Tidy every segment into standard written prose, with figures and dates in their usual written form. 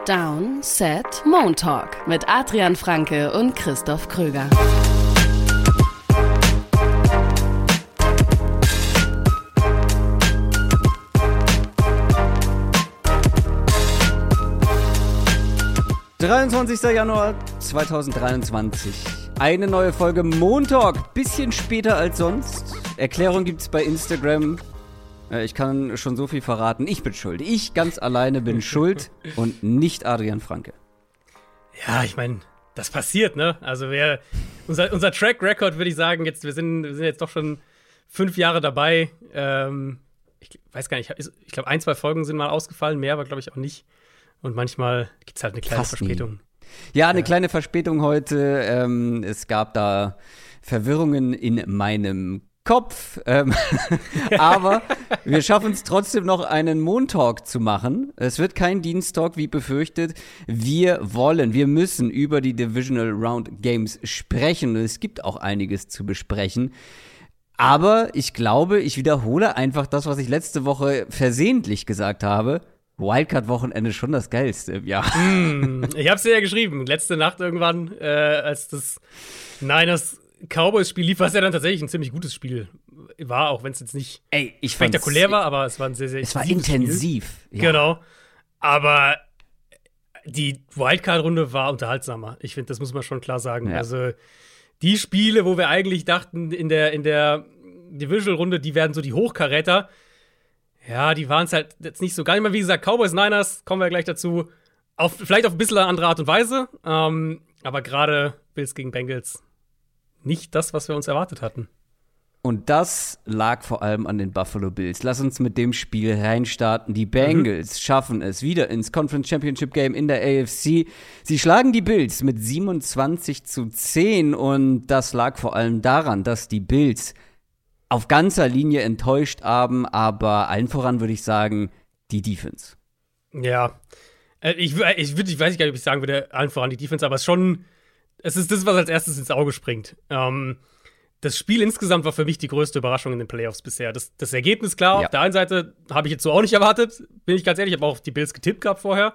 Down, Set, Montalk mit Adrian Franke und Christoph Kröger. »23. Januar 2023. Eine neue Folge Montalk. Bisschen später als sonst. Erklärung gibt's bei Instagram. Ich kann schon so viel verraten. Ich bin schuld. Ich ganz alleine bin schuld und nicht Adrian Franke. Ja, ich meine, das passiert, ne? Also unser Track Record, würde ich sagen, wir sind jetzt doch schon 5 Jahre dabei. Ich weiß gar nicht, ich glaube 1, 2 Folgen sind mal ausgefallen, mehr aber glaube ich auch nicht. Und manchmal gibt es halt eine kleine Verspätung. Ja, eine kleine Verspätung heute. Es gab da Verwirrungen in meinem Kopf. Aber wir schaffen es trotzdem noch, einen Montalk zu machen. Es wird kein Diensttalk, wie befürchtet. Wir müssen über die Divisional Round Games sprechen. Und es gibt auch einiges zu besprechen. Aber ich glaube, ich wiederhole einfach das, was ich letzte Woche versehentlich gesagt habe. Wildcard-Wochenende schon das Geilste im Jahr. Ich hab's dir ja geschrieben. Letzte Nacht irgendwann, als das Niners-Cowboys-Spiel lief, was ja dann tatsächlich ein ziemlich gutes Spiel war, auch wenn es jetzt nicht spektakulär war, aber es war ein sehr, sehr intensiv. Ja. Genau. Aber die Wildcard-Runde war unterhaltsamer. Ich finde, das muss man schon klar sagen. Ja. Also die Spiele, wo wir eigentlich dachten, in der Divisional-Runde, die werden so die Hochkaräter. Ja, die waren es halt jetzt nicht so geil. Wie gesagt, Cowboys, Niners, kommen wir gleich dazu. Vielleicht auf ein bisschen eine andere Art und Weise. Aber gerade Bills gegen Bengals nicht das, was wir uns erwartet hatten. Und das lag vor allem an den Buffalo Bills. Lass uns mit dem Spiel reinstarten. Die Bengals schaffen es wieder ins Conference Championship Game in der AFC. Sie schlagen die Bills mit 27-10. Und das lag vor allem daran, dass die Bills auf ganzer Linie enttäuscht haben, aber allen voran würde ich sagen, die Defense. Ja, ich weiß gar nicht, ob ich sagen würde, allen voran die Defense, aber es ist das, was als erstes ins Auge springt. Das Spiel insgesamt war für mich die größte Überraschung in den Playoffs bisher. Das Ergebnis, klar, auf der einen Seite habe ich jetzt so auch nicht erwartet, bin ich ganz ehrlich, ich habe auch auf die Bills getippt gehabt vorher.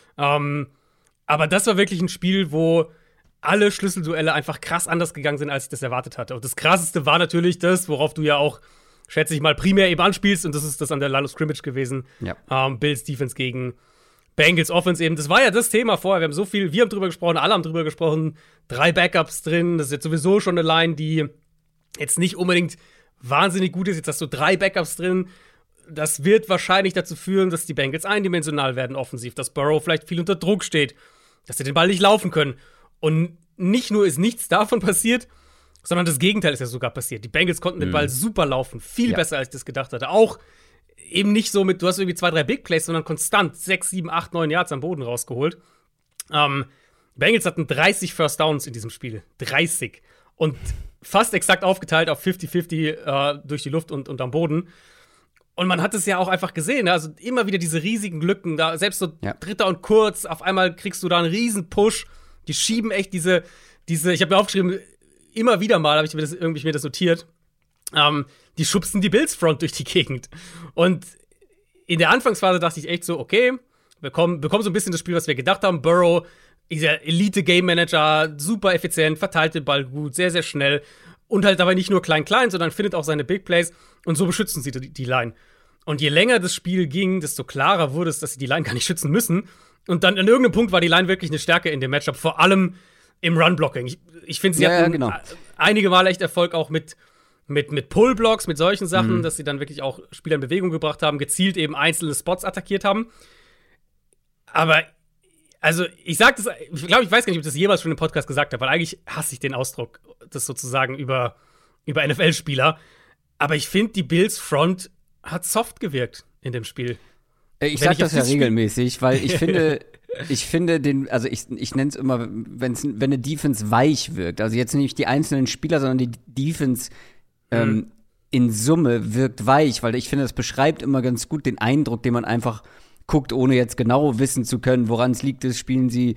Aber das war wirklich ein Spiel, wo alle Schlüsselduelle einfach krass anders gegangen sind, als ich das erwartet hatte. Und das Krasseste war natürlich das, worauf du ja auch, schätze ich mal, primär eben anspielst. Und das ist das an der Line of Scrimmage gewesen. Ja. Bills Defense gegen Bengals Offense eben. Das war ja das Thema vorher. Wir haben drüber gesprochen, alle haben drüber gesprochen. 3 Backups drin. Das ist jetzt sowieso schon eine Line, die jetzt nicht unbedingt wahnsinnig gut ist. Jetzt hast du 3 Backups drin. Das wird wahrscheinlich dazu führen, dass die Bengals eindimensional werden offensiv. Dass Burrow vielleicht viel unter Druck steht. Dass sie den Ball nicht laufen können. Und nicht nur ist nichts davon passiert, sondern das Gegenteil ist ja sogar passiert. Die Bengals konnten den Ball super laufen. Viel besser, als ich das gedacht hatte. Auch eben nicht so du hast irgendwie 2, 3 Big Plays, sondern konstant 6, 7, 8, 9 Yards am Boden rausgeholt. Die Bengals hatten 30 First Downs in diesem Spiel. 30. Und fast exakt aufgeteilt auf 50-50 durch die Luft und am Boden. Und man hat es ja auch einfach gesehen. Also immer wieder diese riesigen Lücken. Da, selbst so Dritter und Kurz, auf einmal kriegst du da einen riesen Push. Die schieben echt diese, ich habe mir aufgeschrieben, immer wieder mal habe ich mir das notiert, die schubsten die Bills-Front durch die Gegend. Und in der Anfangsphase dachte ich echt so, okay, wir bekommen so ein bisschen das Spiel, was wir gedacht haben. Burrow, dieser Elite-Game-Manager, super effizient, verteilt den Ball gut, sehr, sehr schnell. Und halt dabei nicht nur klein, sondern findet auch seine Big Plays. Und so beschützen sie die Line. Und je länger das Spiel ging, desto klarer wurde es, dass sie die Line gar nicht schützen müssen. Und dann an irgendeinem Punkt war die Line wirklich eine Stärke in dem Matchup, vor allem im Run-Blocking. Ich finde, sie hatten einige Mal echt Erfolg auch mit Pull-Blocks, mit solchen Sachen, dass sie dann wirklich auch Spieler in Bewegung gebracht haben, gezielt eben einzelne Spots attackiert haben. Aber, also, ich sag das, ich glaube, ich weiß gar nicht, ob ich das jemals schon im Podcast gesagt habe, weil eigentlich hasse ich den Ausdruck, das sozusagen über NFL-Spieler. Aber ich finde, die Bills-Front hat soft gewirkt in dem Spiel. Ich sag das ja regelmäßig, weil ich finde, ich nenne es immer, wenn eine Defense weich wirkt, also jetzt nicht die einzelnen Spieler, sondern die Defense in Summe wirkt weich, weil ich finde, das beschreibt immer ganz gut den Eindruck, den man einfach guckt, ohne jetzt genau wissen zu können, woran es liegt, spielen sie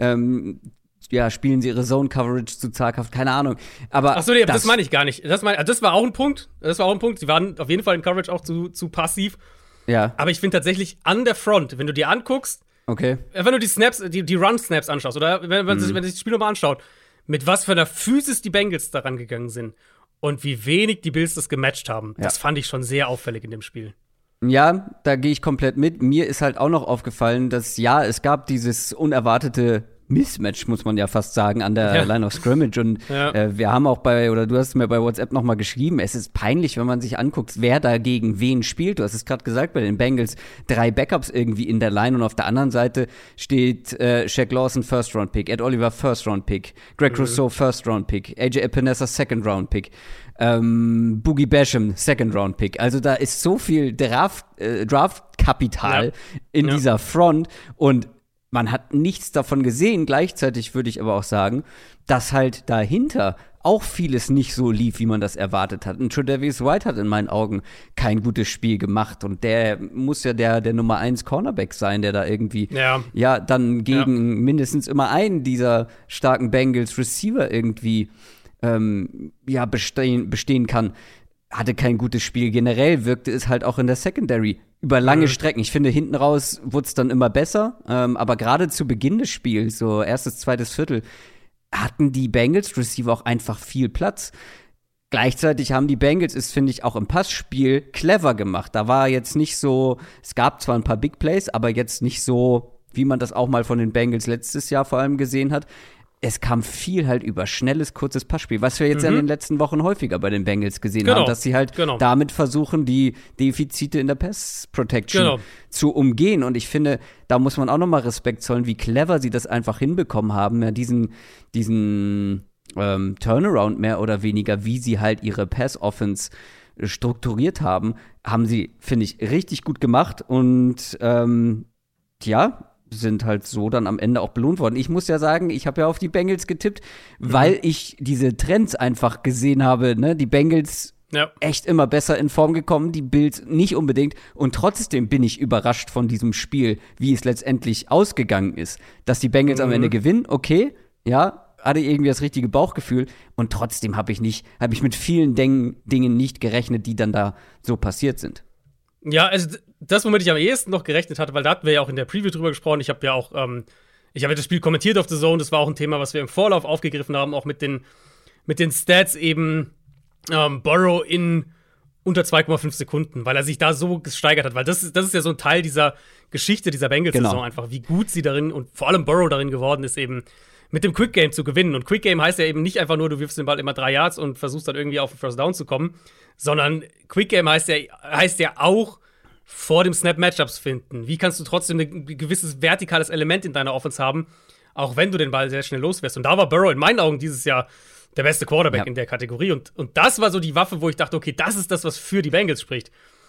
ihre Zone-Coverage zu zaghaft, keine Ahnung. Aber das meine ich gar nicht. Das war auch ein Punkt. Sie waren auf jeden Fall in Coverage auch zu passiv. Ja. Aber ich finde tatsächlich an der Front, wenn du dir anguckst, Okay. Wenn du die Snaps, die Run-Snaps anschaust, oder wenn sich das Spiel nochmal anschaut, mit was für einer Physis die Bengals daran gegangen sind und wie wenig die Bills das gematcht haben, das fand ich schon sehr auffällig in dem Spiel. Ja, da gehe ich komplett mit. Mir ist halt auch noch aufgefallen, dass es gab dieses unerwartete Mismatch, muss man ja fast sagen, an der Line of Scrimmage. Und wir haben auch du hast mir bei WhatsApp noch mal geschrieben, es ist peinlich, wenn man sich anguckt, wer da gegen wen spielt. Du hast es gerade gesagt, bei den Bengals 3 Backups irgendwie in der Line und auf der anderen Seite steht Shaq Lawson First-Round-Pick, Ed Oliver First-Round-Pick, Greg Rousseau First-Round-Pick, AJ Epinesa Second-Round-Pick, Boogie Basham Second-Round-Pick. Also da ist so viel Draft-Kapital in dieser Front und man hat nichts davon gesehen. Gleichzeitig würde ich aber auch sagen, dass halt dahinter auch vieles nicht so lief, wie man das erwartet hat. Und Tre'Davious White hat in meinen Augen kein gutes Spiel gemacht. Und der muss ja der Nummer 1 Cornerback sein, der da irgendwie dann gegen mindestens immer einen dieser starken Bengals Receiver irgendwie bestehen kann. Hatte kein gutes Spiel. Generell wirkte es halt auch in der Secondary über lange Strecken. Ich finde, hinten raus wurde es dann immer besser. Aber gerade zu Beginn des Spiels, so erstes, zweites Viertel, hatten die Bengals-Receiver auch einfach viel Platz. Gleichzeitig haben die Bengals es, finde ich, auch im Passspiel clever gemacht. Da war jetzt nicht so, es gab zwar ein paar Big Plays, aber jetzt nicht so, wie man das auch mal von den Bengals letztes Jahr vor allem gesehen hat. Es kam viel halt über schnelles, kurzes Passspiel, was wir jetzt in den letzten Wochen häufiger bei den Bengals gesehen haben, dass sie halt damit versuchen, die Defizite in der Pass-Protection zu umgehen. Und ich finde, da muss man auch noch mal Respekt zollen, wie clever sie das einfach hinbekommen haben, ja, diesen Turnaround mehr oder weniger, wie sie halt ihre Pass-Offense strukturiert haben sie, finde ich, richtig gut gemacht. Und sind halt so dann am Ende auch belohnt worden. Ich muss ja sagen, ich habe ja auf die Bengals getippt, weil ich diese Trends einfach gesehen habe, ne? Die Bengals echt immer besser in Form gekommen, die Bills nicht unbedingt. Und trotzdem bin ich überrascht von diesem Spiel, wie es letztendlich ausgegangen ist. Dass die Bengals am Ende gewinnen, okay, hatte irgendwie das richtige Bauchgefühl. Und trotzdem habe ich mit vielen Dingen nicht gerechnet, die dann da so passiert sind. Ja, also das, womit ich am ehesten noch gerechnet hatte, weil da hatten wir ja auch in der Preview drüber gesprochen. Ich habe ja auch, das Spiel kommentiert auf The Zone. Das war auch ein Thema, was wir im Vorlauf aufgegriffen haben, auch mit den Stats eben Burrow in unter 2,5 Sekunden, weil er sich da so gesteigert hat. Weil das ist ja so ein Teil dieser Geschichte dieser Bengals-Saison einfach, wie gut sie darin und vor allem Burrow darin geworden ist, eben mit dem Quick Game zu gewinnen. Und Quick Game heißt ja eben nicht einfach nur, du wirfst den Ball immer 3 Yards und versuchst dann irgendwie auf den First Down zu kommen, sondern Quick Game heißt ja auch vor dem Snap Matchups finden. Wie kannst du trotzdem ein gewisses vertikales Element in deiner Offense haben, auch wenn du den Ball sehr schnell loswirst. Und da war Burrow in meinen Augen dieses Jahr der beste Quarterback in der Kategorie. Und das war so die Waffe, wo ich dachte, okay, das ist das, was für die Bengals spricht.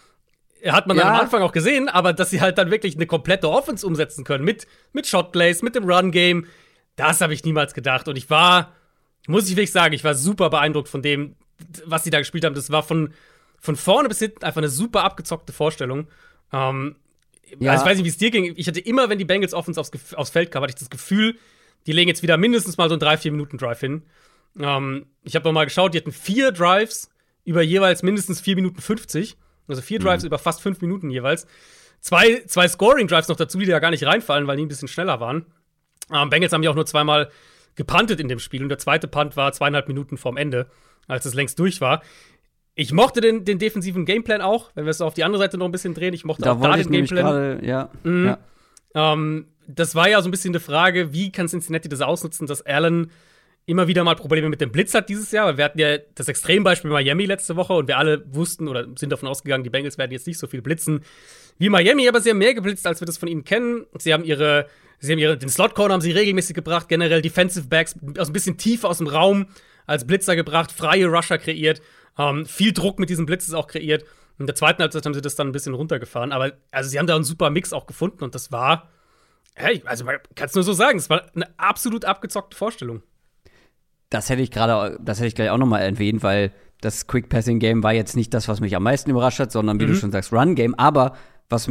Hat man dann am Anfang auch gesehen, aber dass sie halt dann wirklich eine komplette Offense umsetzen können mit Shotplays, mit dem Run-Game, das habe ich niemals gedacht. Und muss ich wirklich sagen, ich war super beeindruckt von dem, was sie da gespielt haben. Das war von vorne bis hinten einfach eine super abgezockte Vorstellung. Also ich weiß nicht, wie es dir ging. Ich hatte immer, wenn die Bengals Offense aufs Feld kamen, hatte ich das Gefühl, die legen jetzt wieder mindestens mal so einen 3-4-Minuten-Drive hin. Ich habe noch mal geschaut, die hatten 4 Drives über jeweils mindestens 4 Minuten 50. Also 4 Drives über fast 5 Minuten jeweils. 2 Scoring-Drives noch dazu, die da gar nicht reinfallen, weil die ein bisschen schneller waren. Bengals haben ja auch nur 2-mal gepuntet in dem Spiel. Und der zweite Punt war 2,5 Minuten vorm Ende, als es längst durch war. Ich mochte den defensiven Gameplan auch, wenn wir es auf die andere Seite noch ein bisschen drehen. Ich mochte auch da den Gameplan. Das war ja so ein bisschen eine Frage, wie kann Cincinnati das ausnutzen, dass Allen immer wieder mal Probleme mit dem Blitz hat dieses Jahr, weil wir hatten ja das Extrembeispiel Miami letzte Woche und wir alle wussten oder sind davon ausgegangen, die Bengals werden jetzt nicht so viel blitzen wie Miami, aber sie haben mehr geblitzt, als wir das von ihnen kennen. Sie haben den Slot-Corner haben sie regelmäßig gebracht, generell Defensive Backs aus ein bisschen tiefer aus dem Raum als Blitzer gebracht, freie Rusher kreiert, viel Druck mit diesen Blitzes auch kreiert. In der zweiten Halbzeit haben sie das dann ein bisschen runtergefahren, aber also sie haben da einen super Mix auch gefunden und das war, also man kann es nur so sagen, es war eine absolut abgezockte Vorstellung. Das hätte ich gleich auch noch mal erwähnt, weil das Quick-Passing-Game war jetzt nicht das, was mich am meisten überrascht hat, sondern wie du schon sagst, Run-Game. Aber was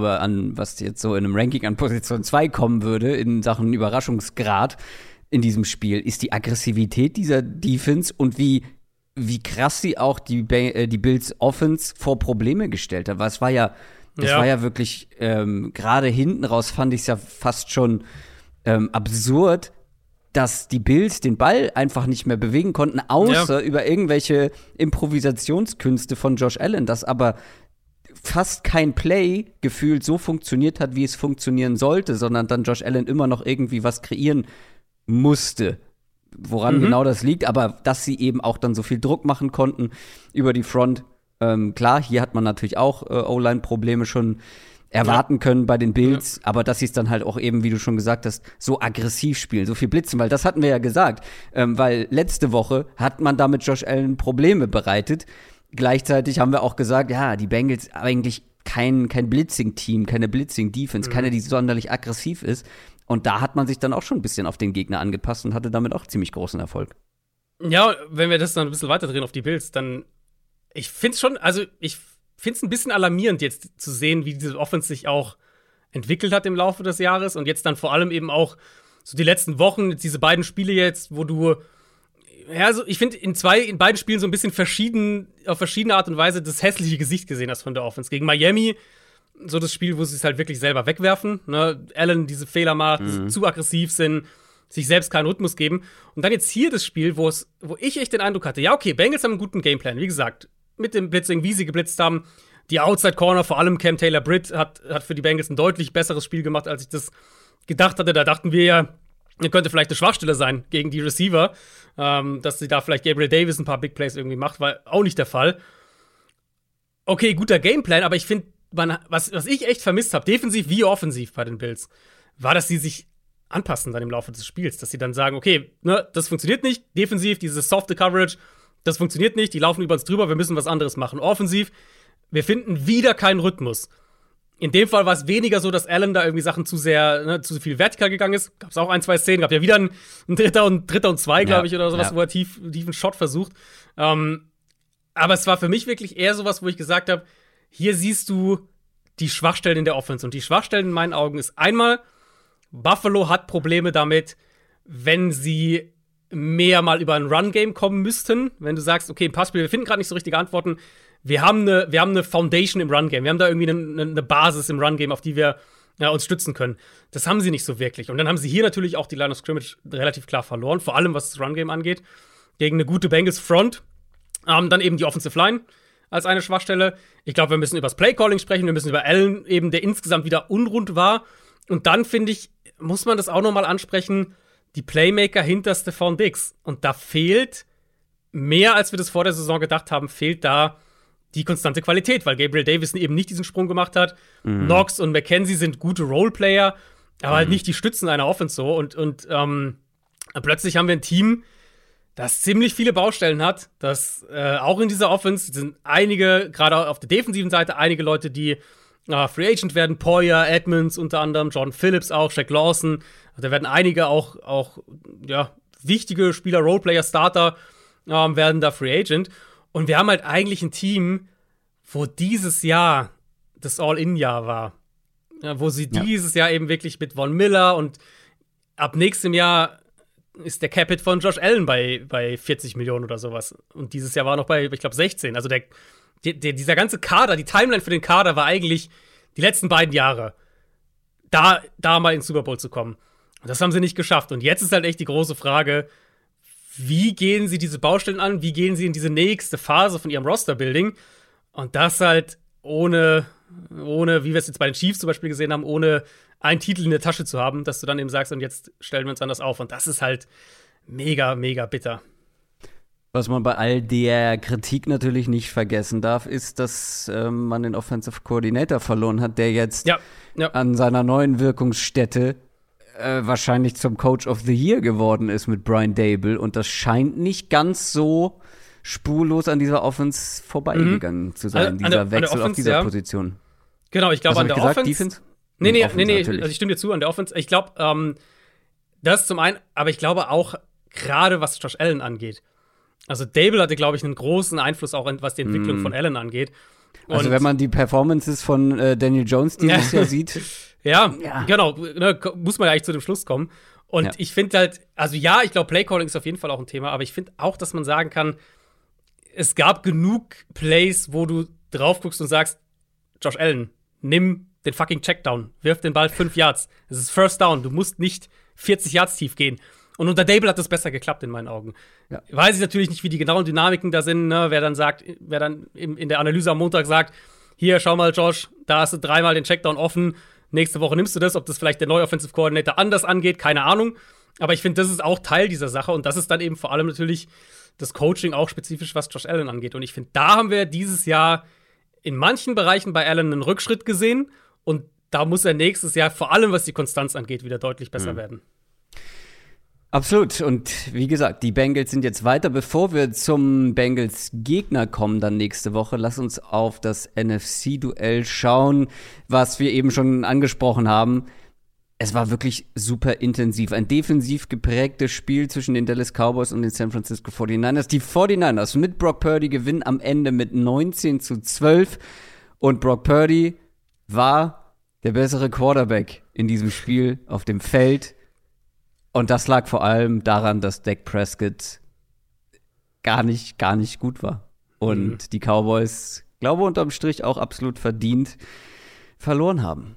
jetzt so in einem Ranking an Position 2 kommen würde, in Sachen Überraschungsgrad in diesem Spiel, ist die Aggressivität dieser Defense und wie krass sie auch die Bills Offense vor Probleme gestellt hat. Weil es war ja Das war ja wirklich, gerade hinten raus fand ich es ja fast schon absurd, dass die Bills den Ball einfach nicht mehr bewegen konnten, außer über irgendwelche Improvisationskünste von Josh Allen, dass aber fast kein Play gefühlt so funktioniert hat, wie es funktionieren sollte, sondern dann Josh Allen immer noch irgendwie was kreieren musste. Woran genau das liegt, aber dass sie eben auch dann so viel Druck machen konnten über die Front. Klar, hier hat man natürlich auch O-Line-Probleme schon erwarten können bei den Bills, aber dass sie es dann halt auch eben, wie du schon gesagt hast, so aggressiv spielen, so viel blitzen, weil das hatten wir ja gesagt, weil letzte Woche hat man damit Josh Allen Probleme bereitet. Gleichzeitig haben wir auch gesagt, ja, die Bengals eigentlich kein Blitzing-Team, keine Blitzing-Defense, keine, die sonderlich aggressiv ist. Und da hat man sich dann auch schon ein bisschen auf den Gegner angepasst und hatte damit auch ziemlich großen Erfolg. Ja, wenn wir das dann ein bisschen weiterdrehen auf die Bills, dann ich finde es ein bisschen alarmierend jetzt zu sehen, wie diese Offense sich auch entwickelt hat im Laufe des Jahres und jetzt dann vor allem eben auch so die letzten Wochen, diese beiden Spiele jetzt, wo du also ich finde in beiden Spielen so ein bisschen auf verschiedene Art und Weise das hässliche Gesicht gesehen hast von der Offense. Gegen Miami, so das Spiel, wo sie es halt wirklich selber wegwerfen, ne? Allen diese Fehler macht, zu aggressiv sind, sich selbst keinen Rhythmus geben. Und dann jetzt hier das Spiel, wo ich echt den Eindruck hatte, ja, okay, Bengals haben einen guten Gameplan, wie gesagt, mit dem Blitzing, wie sie geblitzt haben. Die Outside Corner, vor allem Cam Taylor-Britt, hat für die Bengals ein deutlich besseres Spiel gemacht, als ich das gedacht hatte. Da dachten wir ja, könnte vielleicht eine Schwachstelle sein gegen die Receiver, dass sie da vielleicht Gabriel Davis ein paar Big Plays irgendwie macht, war auch nicht der Fall. Okay, guter Gameplan, aber ich finde, was ich echt vermisst habe, defensiv wie offensiv bei den Bills, war, dass sie sich anpassen dann im Laufe des Spiels, dass sie dann sagen, okay, ne, das funktioniert nicht, defensiv, diese softe Coverage, das funktioniert nicht, die laufen über uns drüber, wir müssen was anderes machen. Offensiv, wir finden wieder keinen Rhythmus. In dem Fall war es weniger so, dass Allen da irgendwie Sachen zu viel vertikal gegangen ist. Gab es auch 1, 2 Szenen, gab ja wieder ein Dritter und 2, glaube ich, oder sowas, wo er tiefen Shot versucht. Aber es war für mich wirklich eher sowas, wo ich gesagt habe, hier siehst du die Schwachstellen in der Offense. Und die Schwachstellen in meinen Augen ist einmal, Buffalo hat Probleme damit, wenn sie mehr mal über ein Run-Game kommen müssten. Wenn du sagst, okay, im Passspiel, wir finden gerade nicht so richtige Antworten. Wir haben eine Foundation im Run-Game. Wir haben da irgendwie eine Basis im Run-Game, auf die wir uns stützen können. Das haben sie nicht so wirklich. Und dann haben sie hier natürlich auch die Line of Scrimmage relativ klar verloren, vor allem was das Run-Game angeht. Gegen eine gute Bengals-Front. Dann eben die Offensive Line als eine Schwachstelle. Ich glaube, wir müssen über das Play-Calling sprechen. Wir müssen über Allen eben, der insgesamt wieder unrund war. Und dann, finde ich, muss man das auch noch mal ansprechen, die Playmaker hinter Stephon Diggs. Und da fehlt, mehr als wir das vor der Saison gedacht haben, fehlt da die konstante Qualität, weil Gabriel Davis eben nicht diesen Sprung gemacht hat. Knox und McKenzie sind gute Roleplayer, aber halt nicht die Stützen einer Offense so. Und plötzlich haben wir ein Team, das ziemlich viele Baustellen hat, das auch in dieser Offense sind einige, gerade auf der defensiven Seite, einige Leute, die Free Agent werden, Poyer, Edmonds unter anderem, Jordan Phillips auch, Shaq Lawson. Da werden einige auch wichtige Spieler, Roleplayer, Starter werden da Free Agent. Und wir haben halt eigentlich ein Team, wo dieses Jahr das All-In-Jahr war. Ja, wo sie dieses Jahr eben wirklich mit Von Miller und ab nächstem Jahr ist der Cap-Hit von Josh Allen bei 40 Millionen oder sowas. Und dieses Jahr war noch bei, ich glaube, 16. Also dieser ganze Kader, die Timeline für den Kader war eigentlich die letzten beiden Jahre, da mal ins Super Bowl zu kommen. Und das haben sie nicht geschafft. Und jetzt ist halt echt die große Frage, wie gehen sie diese Baustellen an? Wie gehen sie in diese nächste Phase von ihrem Roster-Building? Und das halt ohne, wie wir es jetzt bei den Chiefs zum Beispiel gesehen haben, ohne einen Titel in der Tasche zu haben, dass du dann eben sagst, und jetzt stellen wir uns anders auf. Und das ist halt mega, mega bitter. Was man bei all der Kritik natürlich nicht vergessen darf, ist, dass man den Offensive Coordinator verloren hat, der jetzt an seiner neuen Wirkungsstätte wahrscheinlich zum Coach of the Year geworden ist mit Brian Daboll. Und das scheint nicht ganz so spurlos an dieser Offense vorbeigegangen zu sein, dieser Wechsel auf dieser Position. Genau, ich glaube an der Offense. Defense? Nee, also ich stimme dir zu, an der Offense. Ich glaube, das zum einen, aber ich glaube auch, gerade was Josh Allen angeht. Also Daboll hatte, glaube ich, einen großen Einfluss auch, was die Entwicklung von Allen angeht. Also wenn man die Performances von Daniel Jones dieses Jahr sieht. Ja, genau, ne, muss man ja eigentlich zu dem Schluss kommen. Und ich finde halt, also ja, ich glaube, Playcalling ist auf jeden Fall auch ein Thema, aber ich finde auch, dass man sagen kann, es gab genug Plays, wo du drauf guckst und sagst, Josh Allen, nimm den fucking Checkdown, wirf den Ball 5 Yards. Es ist First Down, du musst nicht 40 Yards tief gehen. Und unter Dable hat das besser geklappt in meinen Augen. Ja. Weiß ich natürlich nicht, wie die genauen Dynamiken da sind, ne? Wer dann in der Analyse am Montag sagt, hier, schau mal, Josh, da hast du 3-mal den Checkdown offen, nächste Woche nimmst du das, ob das vielleicht der neue Offensive Coordinator anders angeht, keine Ahnung. Aber ich finde, das ist auch Teil dieser Sache und das ist dann eben vor allem natürlich das Coaching auch spezifisch, was Josh Allen angeht. Und ich finde, da haben wir dieses Jahr in manchen Bereichen bei Allen einen Rückschritt gesehen und da muss er nächstes Jahr, vor allem was die Konstanz angeht, wieder deutlich besser werden. Absolut. Und wie gesagt, die Bengals sind jetzt weiter. Bevor wir zum Bengals-Gegner kommen dann nächste Woche, lass uns auf das NFC-Duell schauen, was wir eben schon angesprochen haben. Es war wirklich super intensiv. Ein defensiv geprägtes Spiel zwischen den Dallas Cowboys und den San Francisco 49ers. Die 49ers mit Brock Purdy gewinnen am Ende mit 19-12. Und Brock Purdy war der bessere Quarterback in diesem Spiel auf dem Feld. Und das lag vor allem daran, dass Dak Prescott gar nicht gut war. Und die Cowboys, glaube unterm Strich auch absolut verdient verloren haben.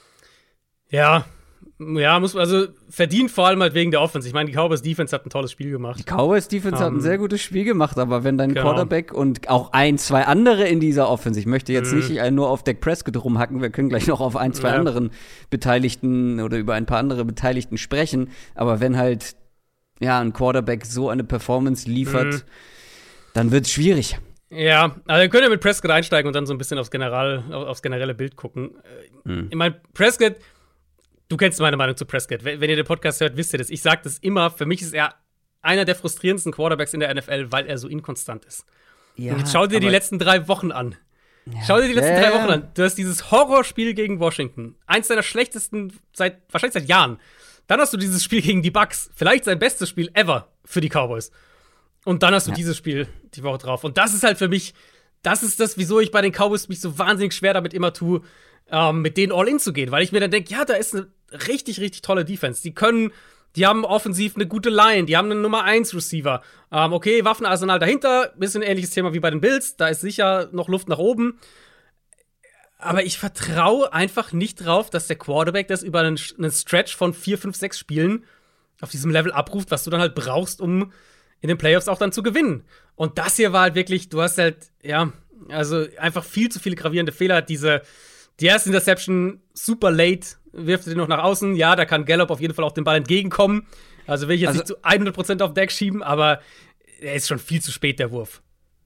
Ja, also verdient vor allem halt wegen der Offense. Ich meine, die Cowboys Defense hat ein tolles Spiel gemacht. Die Cowboys Defense hat ein sehr gutes Spiel gemacht, aber wenn dein Quarterback und auch 1-2 andere in dieser Offense, ich möchte jetzt nicht nur auf Dak Prescott rumhacken, wir können gleich noch auf 1-2 anderen Beteiligten oder über ein paar andere Beteiligten sprechen, aber wenn halt ein Quarterback so eine Performance liefert, dann wird's schwierig. Ja, also wir können ja mit Prescott einsteigen und dann so ein bisschen aufs generelle Bild gucken. Ich meine, Prescott, du kennst meine Meinung zu Prescott. Wenn ihr den Podcast hört, wisst ihr das. Ich sage das immer. Für mich ist er einer der frustrierendsten Quarterbacks in der NFL, weil er so inkonstant ist. Ja, und jetzt schau dir die letzten 3 Wochen an. Ja. Schau dir die letzten 3 Wochen an. Du hast dieses Horrorspiel gegen Washington. Eins deiner schlechtesten wahrscheinlich seit Jahren. Dann hast du dieses Spiel gegen die Bucks. Vielleicht sein bestes Spiel ever für die Cowboys. Und dann hast du dieses Spiel die Woche drauf. Und das ist halt für mich, das ist das, wieso ich bei den Cowboys mich so wahnsinnig schwer damit immer tue, mit denen all in zu gehen. Weil ich mir dann denke, ja, da ist eine richtig, richtig tolle Defense. Die haben offensiv eine gute Line, die haben einen Nummer 1 Receiver. Okay, Waffenarsenal dahinter, bisschen ähnliches Thema wie bei den Bills, da ist sicher noch Luft nach oben. Aber ich vertraue einfach nicht drauf, dass der Quarterback das über einen Stretch von 4, 5, 6 Spielen auf diesem Level abruft, was du dann halt brauchst, um in den Playoffs auch dann zu gewinnen. Und das hier war halt wirklich, du hast halt, also einfach viel zu viele gravierende Fehler. Die erste Interception super late, wirft den noch nach außen. Ja, da kann Gallup auf jeden Fall auch dem Ball entgegenkommen. Also will ich jetzt nicht zu 100% auf Dak schieben, aber er ist schon viel zu spät, der Wurf.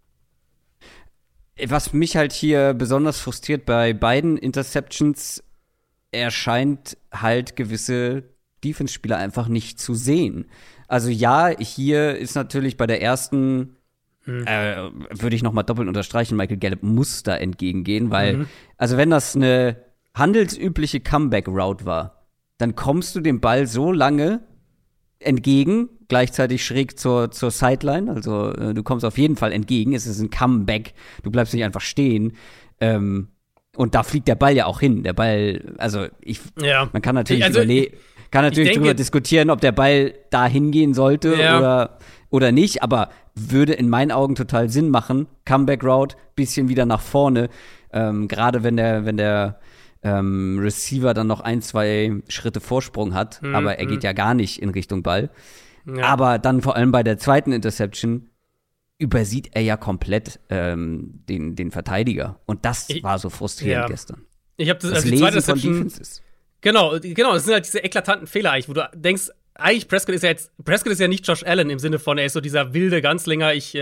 Was mich halt hier besonders frustriert bei beiden Interceptions, er scheint halt gewisse Defense-Spieler einfach nicht zu sehen. Also ja, hier ist natürlich bei der ersten würde ich noch mal doppelt unterstreichen, Michael Gallup muss da entgegengehen, weil, also wenn das eine handelsübliche Comeback-Route war, dann kommst du dem Ball so lange entgegen, gleichzeitig schräg zur Sideline, also du kommst auf jeden Fall entgegen, es ist ein Comeback, du bleibst nicht einfach stehen, und da fliegt der Ball ja auch hin, der Ball, also man kann natürlich darüber diskutieren, ob der Ball da hingehen sollte oder nicht, aber würde in meinen Augen total Sinn machen. Comeback Route, bisschen wieder nach vorne, gerade wenn der Receiver dann noch 1, 2 Schritte Vorsprung hat, aber er geht ja gar nicht in Richtung Ball. Ja. Aber dann vor allem bei der zweiten Interception übersieht er ja komplett den Verteidiger. Und das war so frustrierend gestern. Ich habe das die zweite Interception. Genau, das sind halt diese eklatanten Fehler eigentlich, wo du denkst, eigentlich Prescott ist ja nicht Josh Allen im Sinne von, er ist so dieser wilde Ganzlinger, ich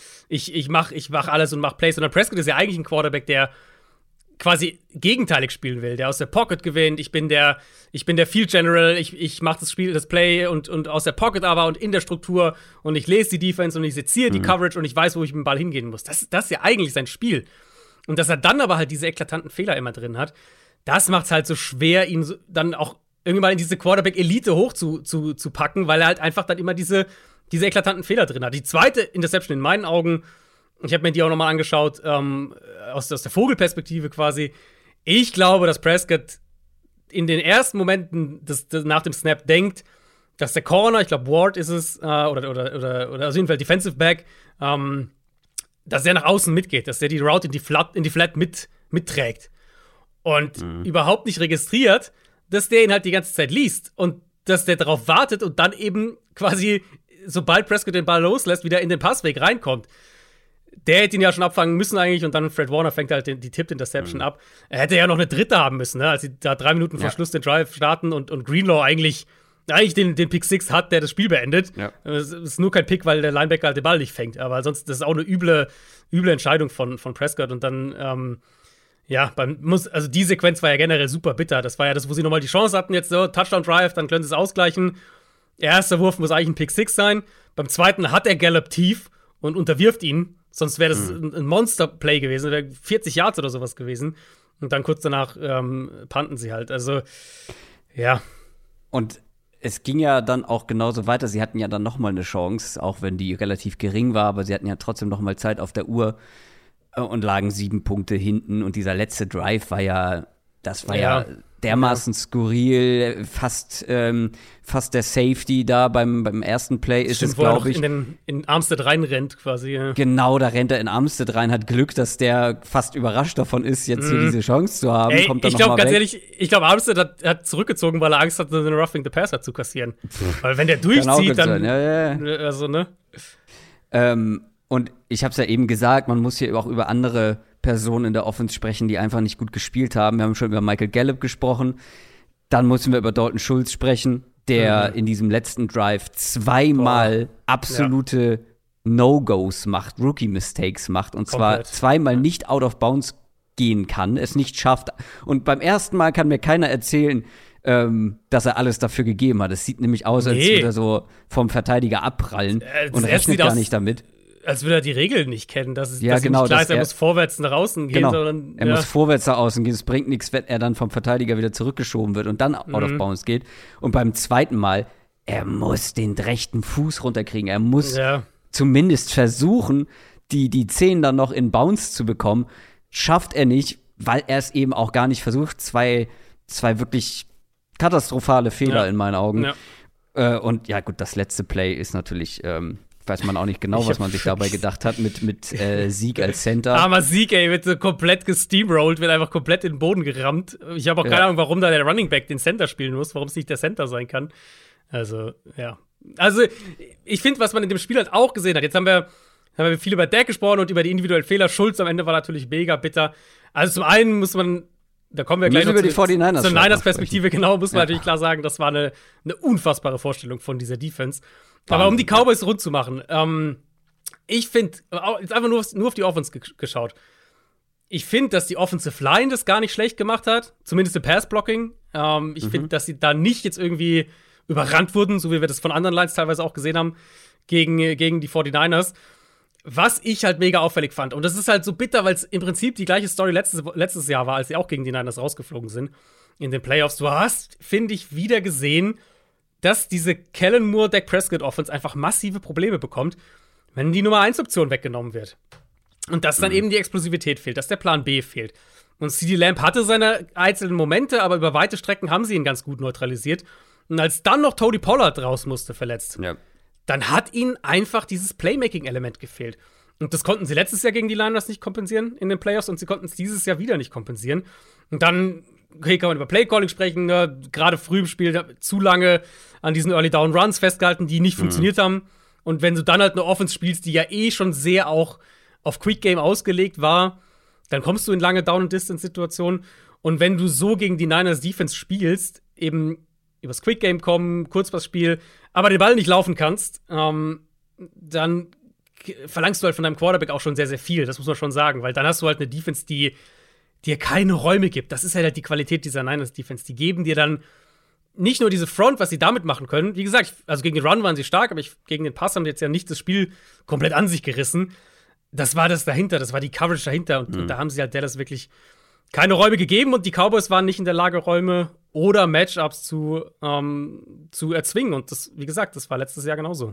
mach alles und mach Plays, sondern Prescott ist ja eigentlich ein Quarterback, der quasi gegenteilig spielen will, der aus der Pocket gewinnt, ich bin der Field General, ich mach das Play und aus der Pocket aber und in der Struktur und ich lese die Defense und ich seziere die Coverage und ich weiß, wo ich mit dem Ball hingehen muss. Das ist ja eigentlich sein Spiel. Und dass er dann aber halt diese eklatanten Fehler immer drin hat, das macht's halt so schwer, ihn dann auch irgendwie mal in diese Quarterback-Elite hoch zu packen, weil er halt einfach dann immer diese eklatanten Fehler drin hat. Die zweite Interception in meinen Augen, ich habe mir die auch nochmal angeschaut, aus der Vogelperspektive quasi. Ich glaube, dass Prescott in den ersten Momenten nach dem Snap denkt, dass der Corner, ich glaube Ward ist es, oder auf jeden Fall Defensive Back, dass der nach außen mitgeht, dass der die Route in die Flat mitträgt. und überhaupt nicht registriert, dass der ihn halt die ganze Zeit liest und dass der darauf wartet und dann eben quasi, sobald Prescott den Ball loslässt, wieder in den Passweg reinkommt. Der hätte ihn ja schon abfangen müssen eigentlich und dann Fred Warner fängt halt die Tipped-Interception ab. Er hätte ja noch eine dritte haben müssen, ne? Als sie da 3 Minuten vor Schluss den Drive starten und Greenlaw eigentlich den Pick 6 hat, der das Spiel beendet. Ja. Es ist nur kein Pick, weil der Linebacker halt den Ball nicht fängt. Aber sonst, das ist auch eine üble Entscheidung von Prescott. Und dann, also die Sequenz war ja generell super bitter. Das war ja das, wo sie nochmal die Chance hatten, jetzt so Touchdown-Drive, dann können sie es ausgleichen. Erster Wurf muss eigentlich ein Pick 6 sein. Beim zweiten hat er Gallup tief und unterwirft ihn. Sonst wäre das ein Monster-Play gewesen, wäre 40 Yards oder sowas gewesen. Und dann kurz danach punten sie halt. Also, ja. Und es ging ja dann auch genauso weiter. Sie hatten ja dann noch mal eine Chance, auch wenn die relativ gering war, aber sie hatten ja trotzdem noch mal Zeit auf der Uhr und lagen 7 Punkte hinten. Und dieser letzte Drive war ja dermaßen skurril, fast der Safety da beim ersten Play ist es, glaube ich. In Armstead reinrennt quasi. Ja. Genau, da rennt er in Armstead rein, hat Glück, dass der fast überrascht davon ist, jetzt hier diese Chance zu haben. Kommt dann ich glaube, ganz ehrlich, Armstead hat zurückgezogen, weil er Angst hatte, den Roughing the Passer zu kassieren. Weil wenn der durchzieht, dann also, ne? Und ich habe es ja eben gesagt, man muss hier auch über andere Personen in der Offense sprechen, die einfach nicht gut gespielt haben. Wir haben schon über Michael Gallup gesprochen. Dann müssen wir über Dalton Schultz sprechen, der in diesem letzten Drive zweimal absolute No-Gos macht, Rookie-Mistakes macht. Und zwar zweimal nicht out of bounds gehen kann, es nicht schafft. Und beim ersten Mal kann mir keiner erzählen, dass er alles dafür gegeben hat. Es sieht nämlich aus, als würde er so vom Verteidiger abprallen und rechnet gar nicht damit. Als würde er die Regeln nicht kennen. Dass genau, nicht klar ist, er muss vorwärts nach außen gehen. Sondern, er muss vorwärts nach außen gehen. Es bringt nichts, wenn er dann vom Verteidiger wieder zurückgeschoben wird und dann out of bounds geht. Und beim zweiten Mal, er muss den rechten Fuß runterkriegen. Er muss zumindest versuchen, die Zehen dann noch in Bounce zu bekommen. Schafft er nicht, weil er es eben auch gar nicht versucht. Zwei wirklich katastrophale Fehler in meinen Augen. Ja. Und ja, gut, das letzte Play ist natürlich weiß man auch nicht genau, was man sich dabei gedacht hat mit Sieg als Center. Armer Sieg, ey, wird so komplett gesteamrollt, wird einfach komplett in den Boden gerammt. Ich habe auch keine Ahnung, warum da der Running Back den Center spielen muss, warum es nicht der Center sein kann. Also, ja. Also, ich finde, was man in dem Spiel halt auch gesehen hat, jetzt haben wir viel über Dak gesprochen und über die individuellen Fehler. Schulz am Ende war natürlich mega bitter. Also, zum einen muss man, da kommen wir gleich noch zur Niners-Perspektive, genau, muss man natürlich klar sagen, das war eine unfassbare Vorstellung von dieser Defense. Aber um die Cowboys rund zu machen, ich finde, jetzt einfach nur auf die Offense geschaut. Ich finde, dass die Offensive Line das gar nicht schlecht gemacht hat, zumindest im Pass-Blocking. Ich finde, dass sie da nicht jetzt irgendwie überrannt wurden, so wie wir das von anderen Lines teilweise auch gesehen haben, gegen die 49ers. Was ich halt mega auffällig fand, und das ist halt so bitter, weil es im Prinzip die gleiche Story letztes Jahr war, als sie auch gegen die Niners rausgeflogen sind in den Playoffs. Du hast, finde ich, wieder gesehen, dass diese Kellen Moore, Dak Prescott Offense einfach massive Probleme bekommt, wenn die Nummer 1 Option weggenommen wird. Und dass dann eben die Explosivität fehlt, dass der Plan B fehlt. Und CeeDee Lamb hatte seine einzelnen Momente, aber über weite Strecken haben sie ihn ganz gut neutralisiert. Und als dann noch Tony Pollard raus musste, verletzt, dann hat ihnen einfach dieses Playmaking-Element gefehlt. Und das konnten sie letztes Jahr gegen die Niners nicht kompensieren in den Playoffs und sie konnten es dieses Jahr wieder nicht kompensieren. Und dann kann man über Playcalling sprechen, ne? Gerade früh im Spiel zu lange an diesen Early-Down-Runs festgehalten, die nicht funktioniert haben. Und wenn du dann halt eine Offense spielst, die ja schon sehr auch auf Quick-Game ausgelegt war, dann kommst du in lange Down-and-Distance-Situationen. Und wenn du so gegen die Niners-Defense spielst, eben übers Quick-Game kommen, Kurzpassspiel, aber den Ball nicht laufen kannst, dann verlangst du halt von deinem Quarterback auch schon sehr, sehr viel. Das muss man schon sagen, weil dann hast du halt eine Defense, die dir keine Räume gibt. Das ist halt die Qualität dieser Niners-Defense. Die geben dir dann nicht nur diese Front, was sie damit machen können. Wie gesagt, also gegen den Run waren sie stark, aber gegen den Pass haben die jetzt ja nicht das Spiel komplett an sich gerissen. Das war das dahinter, das war die Coverage dahinter. Und da haben sie halt Dallas wirklich keine Räume gegeben und die Cowboys waren nicht in der Lage, Räume oder Matchups zu erzwingen. Und das, wie gesagt, das war letztes Jahr genauso.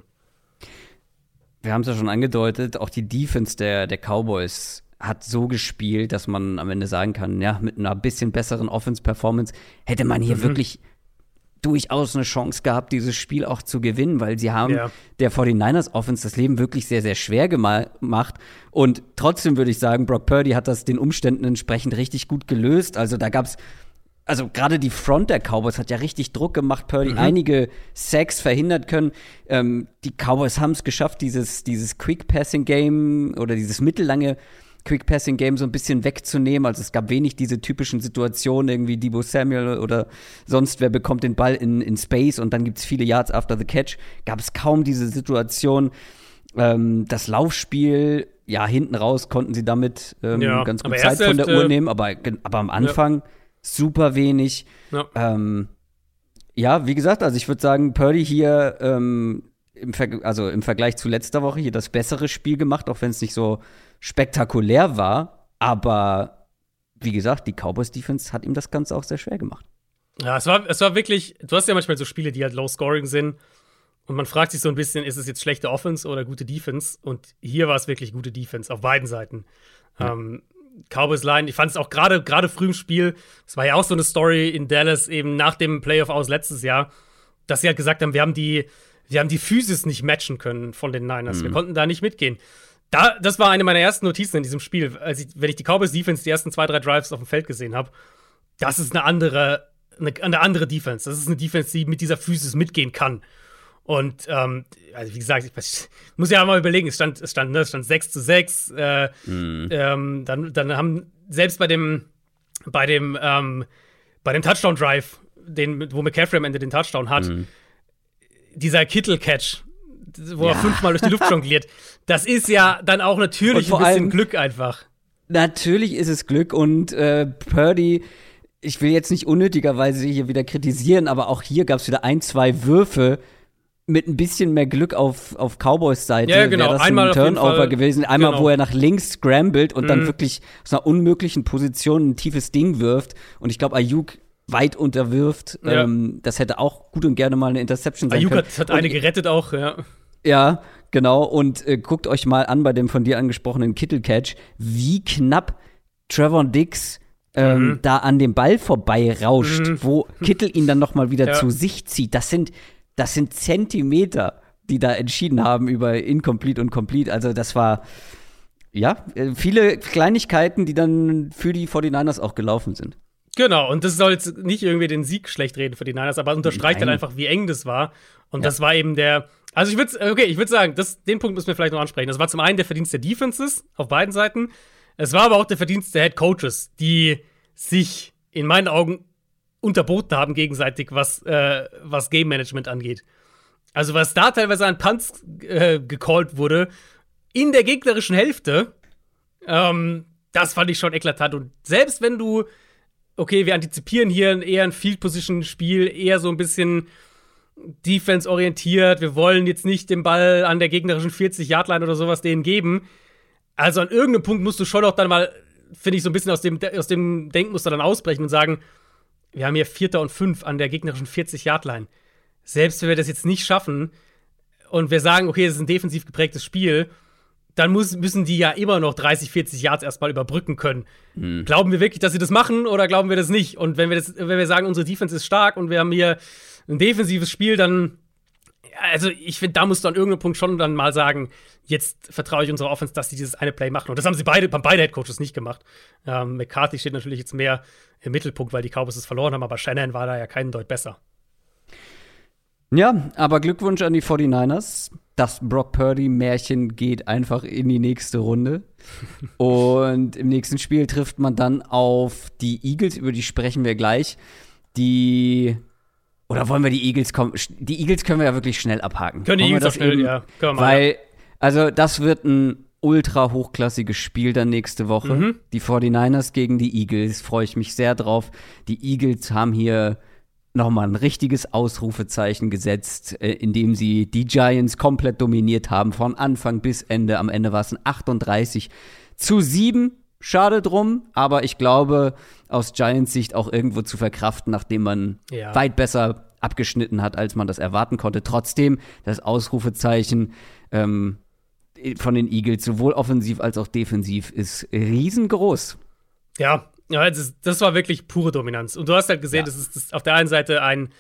Wir haben es ja schon angedeutet, auch die Defense der Cowboys hat so gespielt, dass man am Ende sagen kann, ja, mit einer bisschen besseren Offense-Performance hätte man hier wirklich durchaus eine Chance gehabt, dieses Spiel auch zu gewinnen, weil sie haben der 49ers Offense das Leben wirklich sehr, sehr schwer gemacht. Und trotzdem würde ich sagen, Brock Purdy hat das den Umständen entsprechend richtig gut gelöst. Also da gab's, also gerade die Front der Cowboys hat ja richtig Druck gemacht, Purdy einige Sacks verhindert können. Die Cowboys haben es geschafft, dieses Quick-Passing-Game oder dieses mittellange Quick-Passing-Game so ein bisschen wegzunehmen. Also es gab wenig diese typischen Situationen, irgendwie Deebo Samuel oder sonst wer bekommt den Ball in Space und dann gibt es viele Yards after the catch. Gab es kaum diese Situation. Das Laufspiel, ja, hinten raus konnten sie damit ganz gut Zeit von der Uhr nehmen, aber am Anfang super wenig. Ja, wie gesagt, also ich würde sagen, Purdy hier im Vergleich zu letzter Woche hier das bessere Spiel gemacht, auch wenn es nicht so spektakulär war, aber wie gesagt, die Cowboys-Defense hat ihm das Ganze auch sehr schwer gemacht. Ja, es war wirklich, du hast ja manchmal so Spiele, die halt low-scoring sind und man fragt sich so ein bisschen, ist es jetzt schlechte Offense oder gute Defense? Und hier war es wirklich gute Defense auf beiden Seiten. Ja. Cowboys-Line, ich fand es auch gerade früh im Spiel, es war ja auch so eine Story in Dallas eben nach dem Playoff aus letztes Jahr, dass sie halt gesagt haben, wir haben die Physis nicht matchen können von den Niners. Wir konnten da nicht mitgehen. Das war eine meiner ersten Notizen in diesem Spiel, wenn ich die Cowboys-Defense die ersten 2-3 Drives auf dem Feld gesehen habe. Das ist eine andere Defense. Das ist eine Defense, die mit dieser Physis mitgehen kann. Und also wie gesagt, ich muss ja mal überlegen, es stand 6-6. Dann haben selbst bei dem Touchdown-Drive, wo McCaffrey am Ende den Touchdown hat, dieser Kittle-Catch, wo er 5-mal durch die Luft jongliert, das ist ja dann auch natürlich ein bisschen Glück einfach. Natürlich ist es Glück und Purdy, ich will jetzt nicht unnötigerweise hier wieder kritisieren, aber auch hier gab es wieder 1-2 Würfe mit ein bisschen mehr Glück auf Cowboys Seite. Ja, genau. Wäre das einmal ein Turnover gewesen. Einmal, wo er nach links scrambled und dann wirklich aus einer unmöglichen Position ein tiefes Ding wirft. Und ich glaube, Ayuk weit unterwirft. Ja. Das hätte auch gut und gerne mal eine Interception sein können. Ayuk hat eine gerettet auch, ja. Ja, genau. Und guckt euch mal an bei dem von dir angesprochenen Kittle-Catch, wie knapp Trevon Diggs da an dem Ball vorbei rauscht, wo Kittle ihn dann noch mal wieder zu sich zieht. Das sind Zentimeter, die da entschieden haben über Incomplete und Complete. Also das war, viele Kleinigkeiten, die dann für die 49ers auch gelaufen sind. Genau, und das soll jetzt nicht irgendwie den Sieg schlecht reden für die Niners, aber unterstreicht dann einfach, wie eng das war. Und das war eben also ich würde sagen, den Punkt müssen wir vielleicht noch ansprechen. Das war zum einen der Verdienst der Defenses auf beiden Seiten. Es war aber auch der Verdienst der Head Coaches, die sich in meinen Augen unterboten haben gegenseitig, was Game Management angeht. Also was da teilweise an Punts gecallt wurde in der gegnerischen Hälfte, das fand ich schon eklatant. Und selbst wenn du, wir antizipieren hier eher ein Field-Position-Spiel, eher so ein bisschen Defense-orientiert, wir wollen jetzt nicht den Ball an der gegnerischen 40-Yard-Line oder sowas denen geben. Also an irgendeinem Punkt musst du schon auch dann mal, finde ich, so ein bisschen aus dem Denkmuster dann ausbrechen und sagen, wir haben hier 4. und 5 an der gegnerischen 40-Yard-Line. Selbst wenn wir das jetzt nicht schaffen und wir sagen, okay, es ist ein defensiv geprägtes Spiel, dann müssen die ja immer noch 30, 40 Yards erstmal überbrücken können. Glauben wir wirklich, dass sie das machen oder glauben wir das nicht? Und wenn wir sagen, unsere Defense ist stark und wir haben hier ein defensives Spiel, dann, also ich finde, da musst du an irgendeinem Punkt schon dann mal sagen, jetzt vertraue ich unserer Offense, dass sie dieses eine Play machen. Und das haben beide Headcoaches nicht gemacht. McCarthy steht natürlich jetzt mehr im Mittelpunkt, weil die Cowboys es verloren haben, aber Shanahan war da ja keinen Deut besser. Ja, aber Glückwunsch an die 49ers. Das Brock Purdy-Märchen geht einfach in die nächste Runde. Und im nächsten Spiel trifft man dann auf die Eagles, über die sprechen wir gleich. Oder wollen wir die Eagles kommen? Die Eagles können wir ja wirklich schnell abhaken. Können die Eagles auch schnell, ja. Können wir mal, weil, also das wird ein ultra hochklassiges Spiel dann nächste Woche. Die 49ers gegen die Eagles, freue ich mich sehr drauf. Die Eagles haben hier nochmal ein richtiges Ausrufezeichen gesetzt, indem sie die Giants komplett dominiert haben, von Anfang bis Ende. Am Ende war es ein 38-7. Schade drum, aber ich glaube, aus Giants Sicht auch irgendwo zu verkraften, nachdem man weit besser abgeschnitten hat, als man das erwarten konnte. Trotzdem, das Ausrufezeichen von den Eagles, sowohl offensiv als auch defensiv, ist riesengroß. Ja, das war wirklich pure Dominanz. Und du hast halt gesehen, das ist auf der einen Seite ein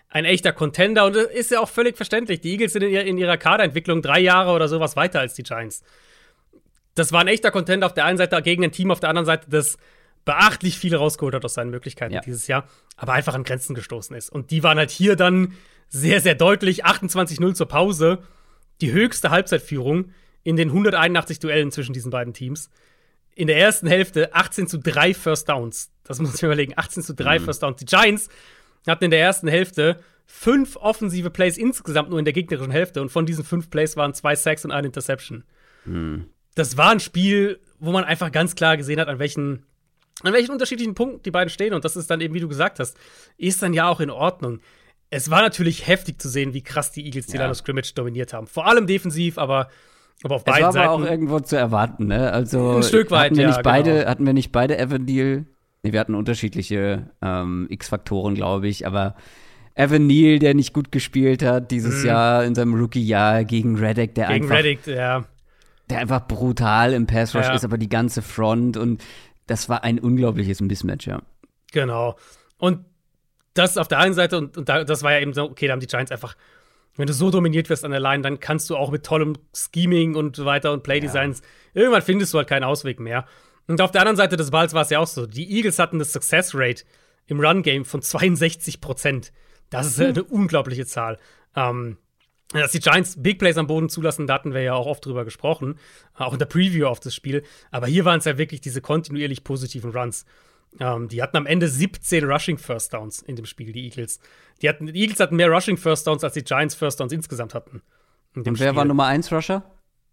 ein echter Contender und das ist ja auch völlig verständlich. Die Eagles sind in ihrer Kaderentwicklung 3 Jahre oder sowas weiter als die Giants. Das war ein echter Contender auf der einen Seite gegen ein Team, auf der anderen Seite, das beachtlich viel rausgeholt hat aus seinen Möglichkeiten dieses Jahr, aber einfach an Grenzen gestoßen ist. Und die waren halt hier dann sehr, sehr deutlich. 28-0 zur Pause. Die höchste Halbzeitführung in den 181 Duellen zwischen diesen beiden Teams. In der ersten Hälfte 18-3 First Downs. Das muss ich mir überlegen. 18-3 First Downs. Die Giants hatten in der ersten Hälfte 5 offensive Plays insgesamt nur in der gegnerischen Hälfte. Und von diesen 5 Plays waren 2 Sacks und 1 Interception. Das war ein Spiel, wo man einfach ganz klar gesehen hat, an welchen unterschiedlichen Punkten die beiden stehen. Und das ist dann eben, wie du gesagt hast, ist dann ja auch in Ordnung. Es war natürlich heftig zu sehen, wie krass die Eagles die Line of Scrimmage dominiert haben. Vor allem defensiv, aber auf beiden Seiten. Das war aber auch irgendwo zu erwarten, ne? Also ein Stück weit, hatten wir nicht beide Evan Neal? Ne, wir hatten unterschiedliche X-Faktoren, glaube ich. Aber Evan Neal, der nicht gut gespielt hat dieses Jahr in seinem Rookie-Jahr gegen Reddick, der einfach brutal im Pass-Rush ist, aber die ganze Front und das war ein unglaubliches Mismatch, ja. Genau. Und das auf der einen Seite, und das war ja eben so, okay, da haben die Giants einfach, wenn du so dominiert wirst an der Line, dann kannst du auch mit tollem Scheming und so weiter und Playdesigns, irgendwann findest du halt keinen Ausweg mehr. Und auf der anderen Seite des Balls war es ja auch so, die Eagles hatten eine Success Rate im Run-Game von 62%. Das ist eine unglaubliche Zahl. Dass die Giants Big Plays am Boden zulassen, da hatten wir ja auch oft drüber gesprochen, auch in der Preview auf das Spiel. Aber hier waren es ja wirklich diese kontinuierlich positiven Runs. Die hatten am Ende 17 Rushing First Downs in dem Spiel, die Eagles. Die Eagles hatten mehr Rushing First Downs, als die Giants First Downs insgesamt hatten. Und wer war Nummer 1 Rusher?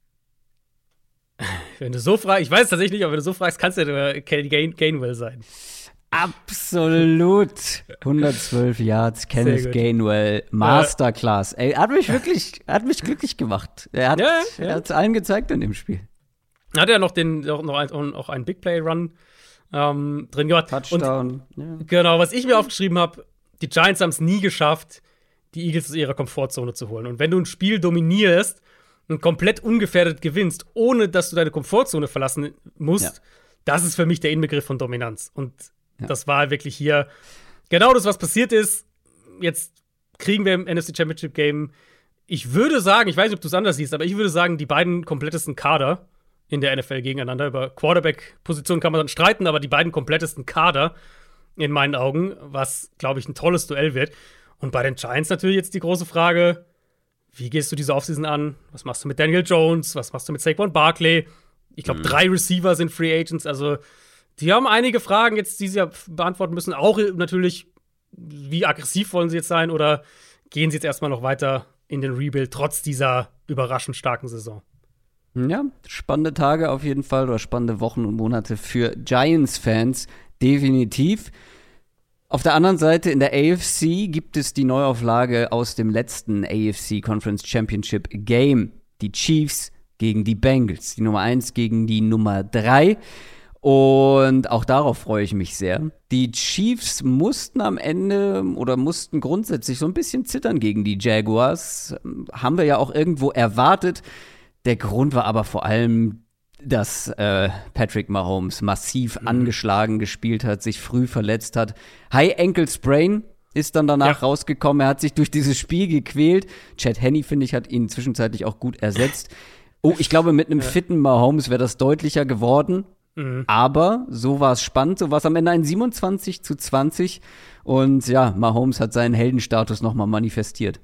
Wenn du so fragst, ich weiß es tatsächlich nicht, aber wenn du so fragst, kannst du ja Kelly Gainwell sein. Absolut. 112 Yards, Kenneth Gainwell, Masterclass. Ey, hat mich glücklich gemacht. Er hat es allen gezeigt in dem Spiel. Hat er noch einen Big Play Run drin gehabt. Touchdown. Genau, was ich mir aufgeschrieben habe, die Giants haben es nie geschafft, die Eagles aus ihrer Komfortzone zu holen. Und wenn du ein Spiel dominierst und komplett ungefährdet gewinnst, ohne dass du deine Komfortzone verlassen musst, das ist für mich der Inbegriff von Dominanz. Und das war wirklich hier genau das, was passiert ist. Jetzt kriegen wir im NFC Championship Game, ich würde sagen, ich weiß nicht, ob du es anders siehst, aber ich würde sagen, die beiden komplettesten Kader in der NFL gegeneinander. Über Quarterback-Position kann man dann streiten, aber die beiden komplettesten Kader in meinen Augen, was, glaube ich, ein tolles Duell wird. Und bei den Giants natürlich jetzt die große Frage, wie gehst du diese Offseason an? Was machst du mit Daniel Jones? Was machst du mit Saquon Barkley? Ich glaube, 3 Receiver sind Free Agents, also die haben einige Fragen jetzt, die sie ja beantworten müssen. Auch natürlich, wie aggressiv wollen sie jetzt sein oder gehen sie jetzt erstmal noch weiter in den Rebuild, trotz dieser überraschend starken Saison? Ja, spannende Tage auf jeden Fall oder spannende Wochen und Monate für Giants-Fans, definitiv. Auf der anderen Seite in der AFC gibt es die Neuauflage aus dem letzten AFC Conference Championship Game. Die Chiefs gegen die Bengals, die Nummer 1 gegen die Nummer 3. Und auch darauf freue ich mich sehr. Die Chiefs mussten am Ende oder mussten grundsätzlich so ein bisschen zittern gegen die Jaguars. Haben wir ja auch irgendwo erwartet. Der Grund war aber vor allem, dass Patrick Mahomes massiv angeschlagen gespielt hat, sich früh verletzt hat. High Ankle Sprain ist dann danach rausgekommen. Er hat sich durch dieses Spiel gequält. Chad Henne, finde ich, hat ihn zwischenzeitlich auch gut ersetzt. Oh, ich glaube, mit einem fitten Mahomes wäre das deutlicher geworden. Aber so war es spannend, so war es am Ende ein 27-20 und ja, Mahomes hat seinen Heldenstatus nochmal manifestiert.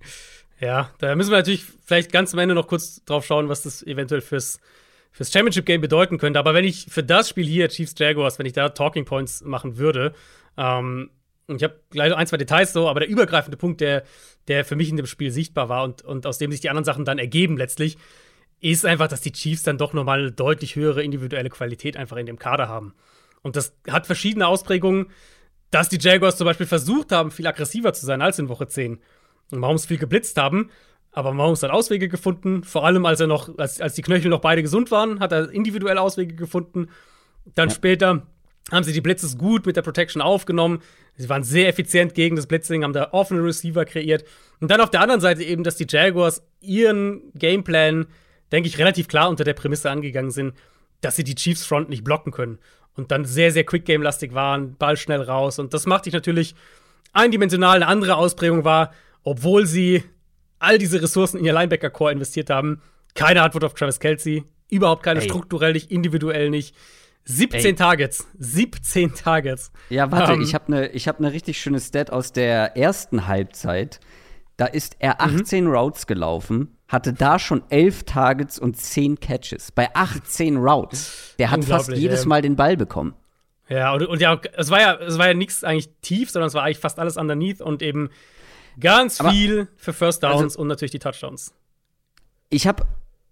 Ja, da müssen wir natürlich vielleicht ganz am Ende noch kurz drauf schauen, was das eventuell fürs Championship-Game bedeuten könnte. Aber wenn ich für das Spiel hier, Chiefs-Jaguars, wenn ich da Talking Points machen würde, und ich habe gleich 1, 2 Details so, aber der übergreifende Punkt, der für mich in dem Spiel sichtbar war und aus dem sich die anderen Sachen dann ergeben letztlich, ist einfach, dass die Chiefs dann doch nochmal eine deutlich höhere individuelle Qualität einfach in dem Kader haben. Und das hat verschiedene Ausprägungen, dass die Jaguars zum Beispiel versucht haben, viel aggressiver zu sein als in Woche 10. Und Mahomes viel geblitzt haben, aber Mahomes hat Auswege gefunden, vor allem als die Knöchel noch beide gesund waren, hat er individuell Auswege gefunden. Dann später haben sie die Blitzes gut mit der Protection aufgenommen. Sie waren sehr effizient gegen das Blitzing, haben da offene Receiver kreiert. Und dann auf der anderen Seite eben, dass die Jaguars ihren Gameplan, denke ich, relativ klar unter der Prämisse angegangen sind, dass sie die Chiefs Front nicht blocken können. Und dann sehr, sehr Quick-Game-lastig waren, Ball schnell raus. Und das macht dich natürlich eindimensional. Eine andere Ausprägung war, obwohl sie all diese Ressourcen in ihr Linebacker-Core investiert haben, keine Antwort auf Travis Kelce, überhaupt keine, strukturell nicht, individuell nicht. 17 Targets. 17 Targets. Ja, warte, ich hab ne richtig schöne Stat aus der ersten Halbzeit. Da ist er 18 Routes gelaufen, hatte da schon 11 Targets und 10 Catches. Bei 18 Routes. Der hat fast jedes Mal den Ball bekommen. Ja, und ja, es war ja nichts eigentlich tief, sondern es war eigentlich fast alles underneath und eben ganz viel für First Downs und natürlich die Touchdowns. Ich habe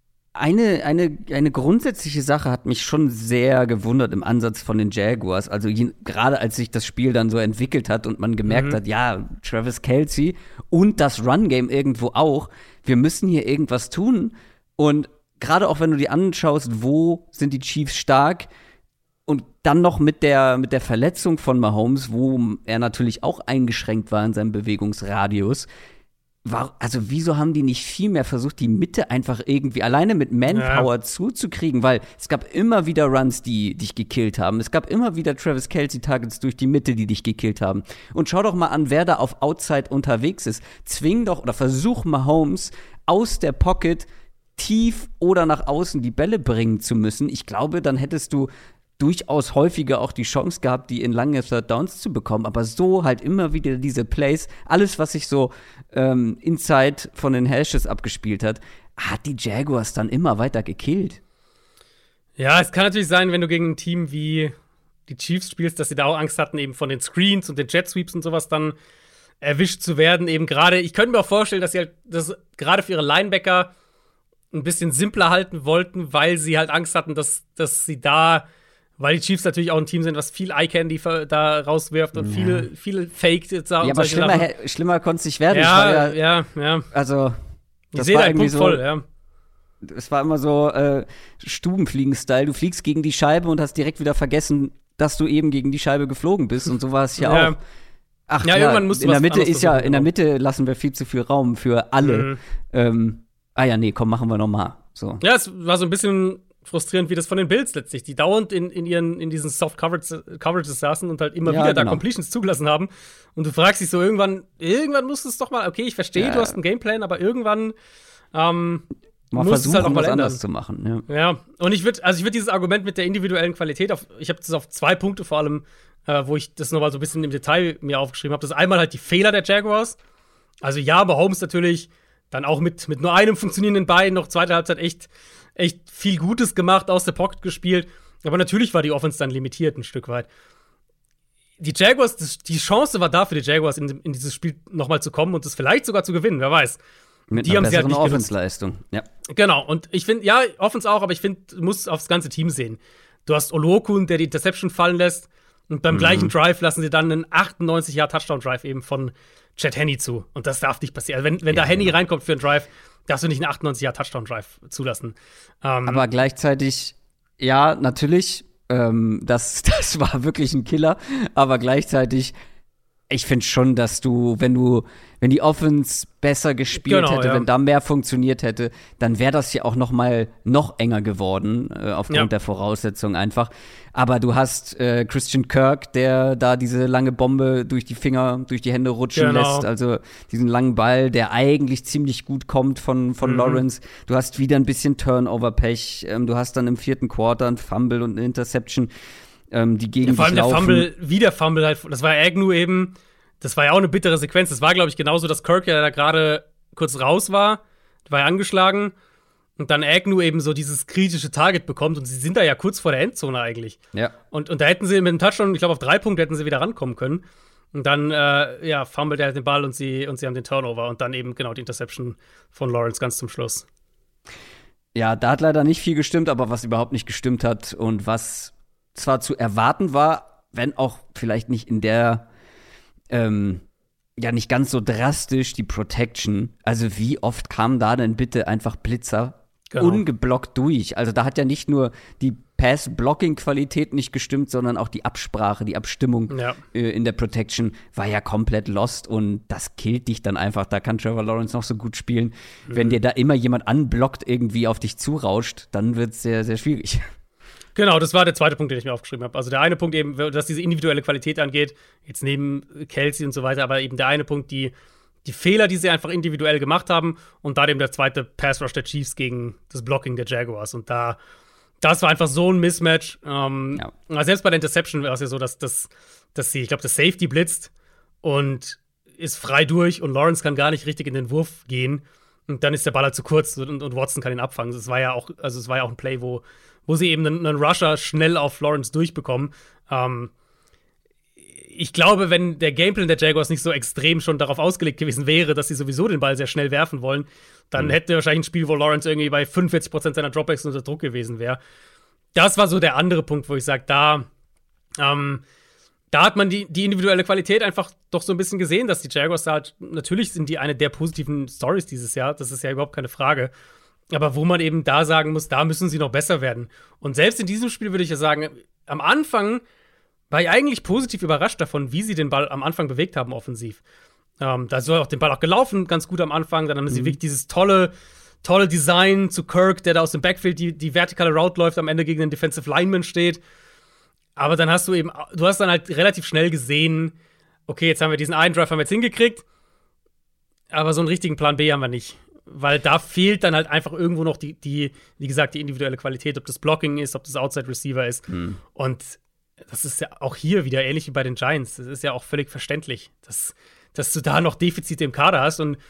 eine grundsätzliche Sache hat mich schon sehr gewundert im Ansatz von den Jaguars. Also gerade als sich das Spiel dann so entwickelt hat und man gemerkt hat, ja, Travis Kelce und das Run-Game irgendwo auch, wir müssen hier irgendwas tun. Und gerade auch wenn du dir anschaust, wo sind die Chiefs stark und dann noch mit der Verletzung von Mahomes, wo er natürlich auch eingeschränkt war in seinem Bewegungsradius. Also wieso haben die nicht viel mehr versucht, die Mitte einfach irgendwie alleine mit Manpower zuzukriegen? Weil es gab immer wieder Runs, die dich gekillt haben. Es gab immer wieder Travis Kelce-Targets durch die Mitte, die dich gekillt haben. Und schau doch mal an, wer da auf Outside unterwegs ist. Zwing doch oder versuch Mahomes aus der Pocket tief oder nach außen die Bälle bringen zu müssen. Ich glaube, dann hättest du durchaus häufiger auch die Chance gehabt, die in lange Third Downs zu bekommen. Aber so halt immer wieder diese Plays, alles, was sich so inside von den Hashes abgespielt hat die Jaguars dann immer weiter gekillt. Ja, es kann natürlich sein, wenn du gegen ein Team wie die Chiefs spielst, dass sie da auch Angst hatten, eben von den Screens und den Jet Sweeps und sowas dann erwischt zu werden. Eben gerade, ich könnte mir auch vorstellen, dass sie halt das gerade für ihre Linebacker ein bisschen simpler halten wollten, weil sie halt Angst hatten, dass sie da, weil die Chiefs natürlich auch ein Team sind, was viel Eye-Candy da rauswirft und viel Fake. Ja, aber schlimmer konnte es nicht werden. Ja. Also, ich sehe deinen Punkt voll, ja. Es war immer so Stubenfliegen-Style. Du fliegst gegen die Scheibe und hast direkt wieder vergessen, dass du eben gegen die Scheibe geflogen bist. Und so war es hier auch. Ach ja, irgendwann musst du in der Mitte lassen wir viel zu viel Raum für alle. Komm, machen wir noch mal. So. Ja, es war so ein bisschen frustrierend wie das von den Bills letztlich, die dauernd in diesen Soft Coverages saßen und halt immer wieder da Completions zugelassen haben. Und du fragst dich so, irgendwann musst du es doch mal, okay, ich verstehe, du hast einen Gameplan, aber irgendwann mal versuchen, halt auch mal was anders zu machen. Ja, und ich würde dieses Argument mit der individuellen Qualität, ich habe das auf 2 Punkte vor allem, wo ich das nochmal so ein bisschen im Detail mir aufgeschrieben habe. Das ist einmal halt die Fehler der Jaguars. Also ja, Mahomes natürlich dann auch mit nur einem funktionierenden Bein noch zweite Halbzeit echt viel Gutes gemacht, aus der Pocket gespielt. Aber natürlich war die Offense dann limitiert ein Stück weit. Die Jaguars, die Chance war da für die Jaguars, in dieses Spiel nochmal zu kommen und es vielleicht sogar zu gewinnen, wer weiß. Mit einer besseren Offense-Leistung, ja. Genau, und ich finde, ja, Offense auch, aber ich finde, du musst aufs ganze Team sehen. Du hast Olokun, der die Interception fallen lässt, und beim gleichen Drive lassen sie dann einen 98-Yard-Touchdown-Drive eben von Chad Henne zu. Und das darf nicht passieren. Also wenn da Henne reinkommt für einen Drive, darfst du nicht einen 98-Yard-Touchdown-Drive zulassen. Aber gleichzeitig, ja, natürlich, das war wirklich ein Killer, aber gleichzeitig, ich finde schon, dass wenn die Offense besser gespielt hätte, wenn da mehr funktioniert hätte, dann wäre das ja auch noch enger geworden, aufgrund der Voraussetzungen einfach. Aber du hast Christian Kirk, der da diese lange Bombe durch die Hände rutschen lässt, also diesen langen Ball, der eigentlich ziemlich gut kommt von Lawrence. Du hast wieder ein bisschen Turnover-Pech, du hast dann im 4. Quarter ein Fumble und eine Interception, die gegen vor allem dich laufen. der Fumble halt, das war Agnew eben. Das war ja auch eine bittere Sequenz. Das war, glaube ich, genauso, dass Kirk ja da gerade kurz raus war. Der war ja angeschlagen. Und dann Agnew eben so dieses kritische Target bekommt. Und sie sind da ja kurz vor der Endzone eigentlich. Ja. Und da hätten sie mit dem Touchdown, ich glaube, auf 3 Punkte hätten sie wieder rankommen können. Und dann, fummelt er halt den Ball und sie haben den Turnover. Und dann eben genau die Interception von Lawrence ganz zum Schluss. Ja, da hat leider nicht viel gestimmt, aber was überhaupt nicht gestimmt hat und was zwar zu erwarten war, wenn auch vielleicht nicht in der nicht ganz so drastisch, die Protection. Also wie oft kamen da denn bitte einfach Blitzer ungeblockt durch? Also da hat ja nicht nur die Pass-Blocking-Qualität nicht gestimmt, sondern auch die Absprache, die Abstimmung in der Protection war ja komplett lost und das killt dich dann einfach. Da kann Trevor Lawrence noch so gut spielen. Wenn dir da immer jemand unblockt irgendwie auf dich zurauscht, dann wird es sehr, sehr schwierig. Genau, das war der zweite Punkt, den ich mir aufgeschrieben habe. Also der eine Punkt eben, dass diese individuelle Qualität angeht, jetzt neben Kelsey und so weiter, aber eben der eine Punkt, die Fehler, die sie einfach individuell gemacht haben und dann eben der zweite Pass-Rush der Chiefs gegen das Blocking der Jaguars. Und das war einfach so ein Mismatch. Selbst bei der Interception war es ja so, dass sie, ich glaube, das Safety blitzt und ist frei durch und Lawrence kann gar nicht richtig in den Wurf gehen. Und dann ist der Ball halt zu kurz und Watson kann ihn abfangen. Es war ja auch ein Play, wo sie eben einen Rusher schnell auf Lawrence durchbekommen. Ich glaube, wenn der Gameplan der Jaguars nicht so extrem schon darauf ausgelegt gewesen wäre, dass sie sowieso den Ball sehr schnell werfen wollen, dann hätten wir wahrscheinlich ein Spiel, wo Lawrence irgendwie bei 45% seiner Dropbacks unter Druck gewesen wäre. Das war so der andere Punkt, wo ich sage, da hat man die individuelle Qualität einfach doch so ein bisschen gesehen, dass die Jaguars halt, natürlich sind die eine der positiven Stories dieses Jahr, das ist ja überhaupt keine Frage. Aber wo man eben da sagen muss, da müssen sie noch besser werden. Und selbst in diesem Spiel würde ich ja sagen, am Anfang war ich eigentlich positiv überrascht davon, wie sie den Ball am Anfang bewegt haben offensiv. Da ist auch den Ball auch gelaufen, ganz gut am Anfang. Dann haben sie wirklich dieses tolle Design zu Kirk, der da aus dem Backfield die vertikale Route läuft, am Ende gegen den Defensive Lineman steht. Aber dann hast du dann halt relativ schnell gesehen, okay, jetzt haben wir diesen einen Drive hingekriegt, aber so einen richtigen Plan B haben wir nicht. Weil da fehlt dann halt einfach irgendwo noch wie gesagt, die individuelle Qualität, ob das Blocking ist, ob das Outside Receiver ist. Und das ist ja auch hier wieder ähnlich wie bei den Giants. Das ist ja auch völlig verständlich, dass du da noch Defizite im Kader hast. Und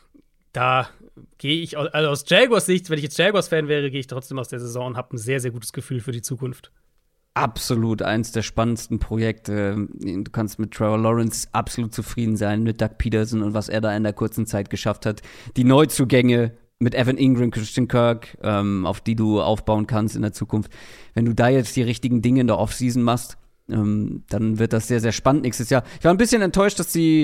da gehe ich, also aus Jaguars Sicht, wenn ich jetzt Jaguars-Fan wäre, gehe ich trotzdem aus der Saison und habe ein sehr, sehr gutes Gefühl für die Zukunft. Absolut, eins der spannendsten Projekte. Du kannst mit Trevor Lawrence absolut zufrieden sein, mit Doug Peterson und was er da in der kurzen Zeit geschafft hat. Die Neuzugänge mit Evan Ingram, Christian Kirk, auf die du aufbauen kannst in der Zukunft. Wenn du da jetzt die richtigen Dinge in der Offseason machst, dann wird das sehr, sehr spannend nächstes Jahr. Ich war ein bisschen enttäuscht, dass sie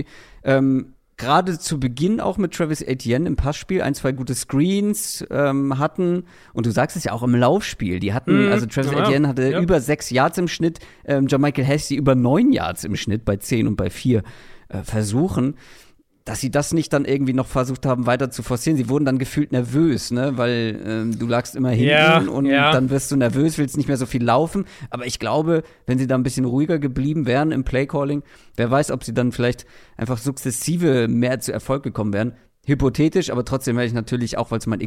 gerade zu Beginn auch mit Travis Etienne im Passspiel 1-2 gute Screens hatten. Und du sagst es ja auch im Laufspiel. Die hatten, also Travis Etienne hatte über 6 Yards im Schnitt, Jermichael Hasty über 9 Yards im Schnitt bei 10 und bei 4 Versuchen. Dass sie das nicht dann irgendwie noch versucht haben, weiter zu forcieren. Sie wurden dann gefühlt nervös, ne? Weil du lagst immer hinten und dann wirst du nervös, willst nicht mehr so viel laufen. Aber ich glaube, wenn sie da ein bisschen ruhiger geblieben wären im Playcalling, wer weiß, ob sie dann vielleicht einfach sukzessive mehr zu Erfolg gekommen wären. Hypothetisch, aber trotzdem hätte ich natürlich, auch weil es mein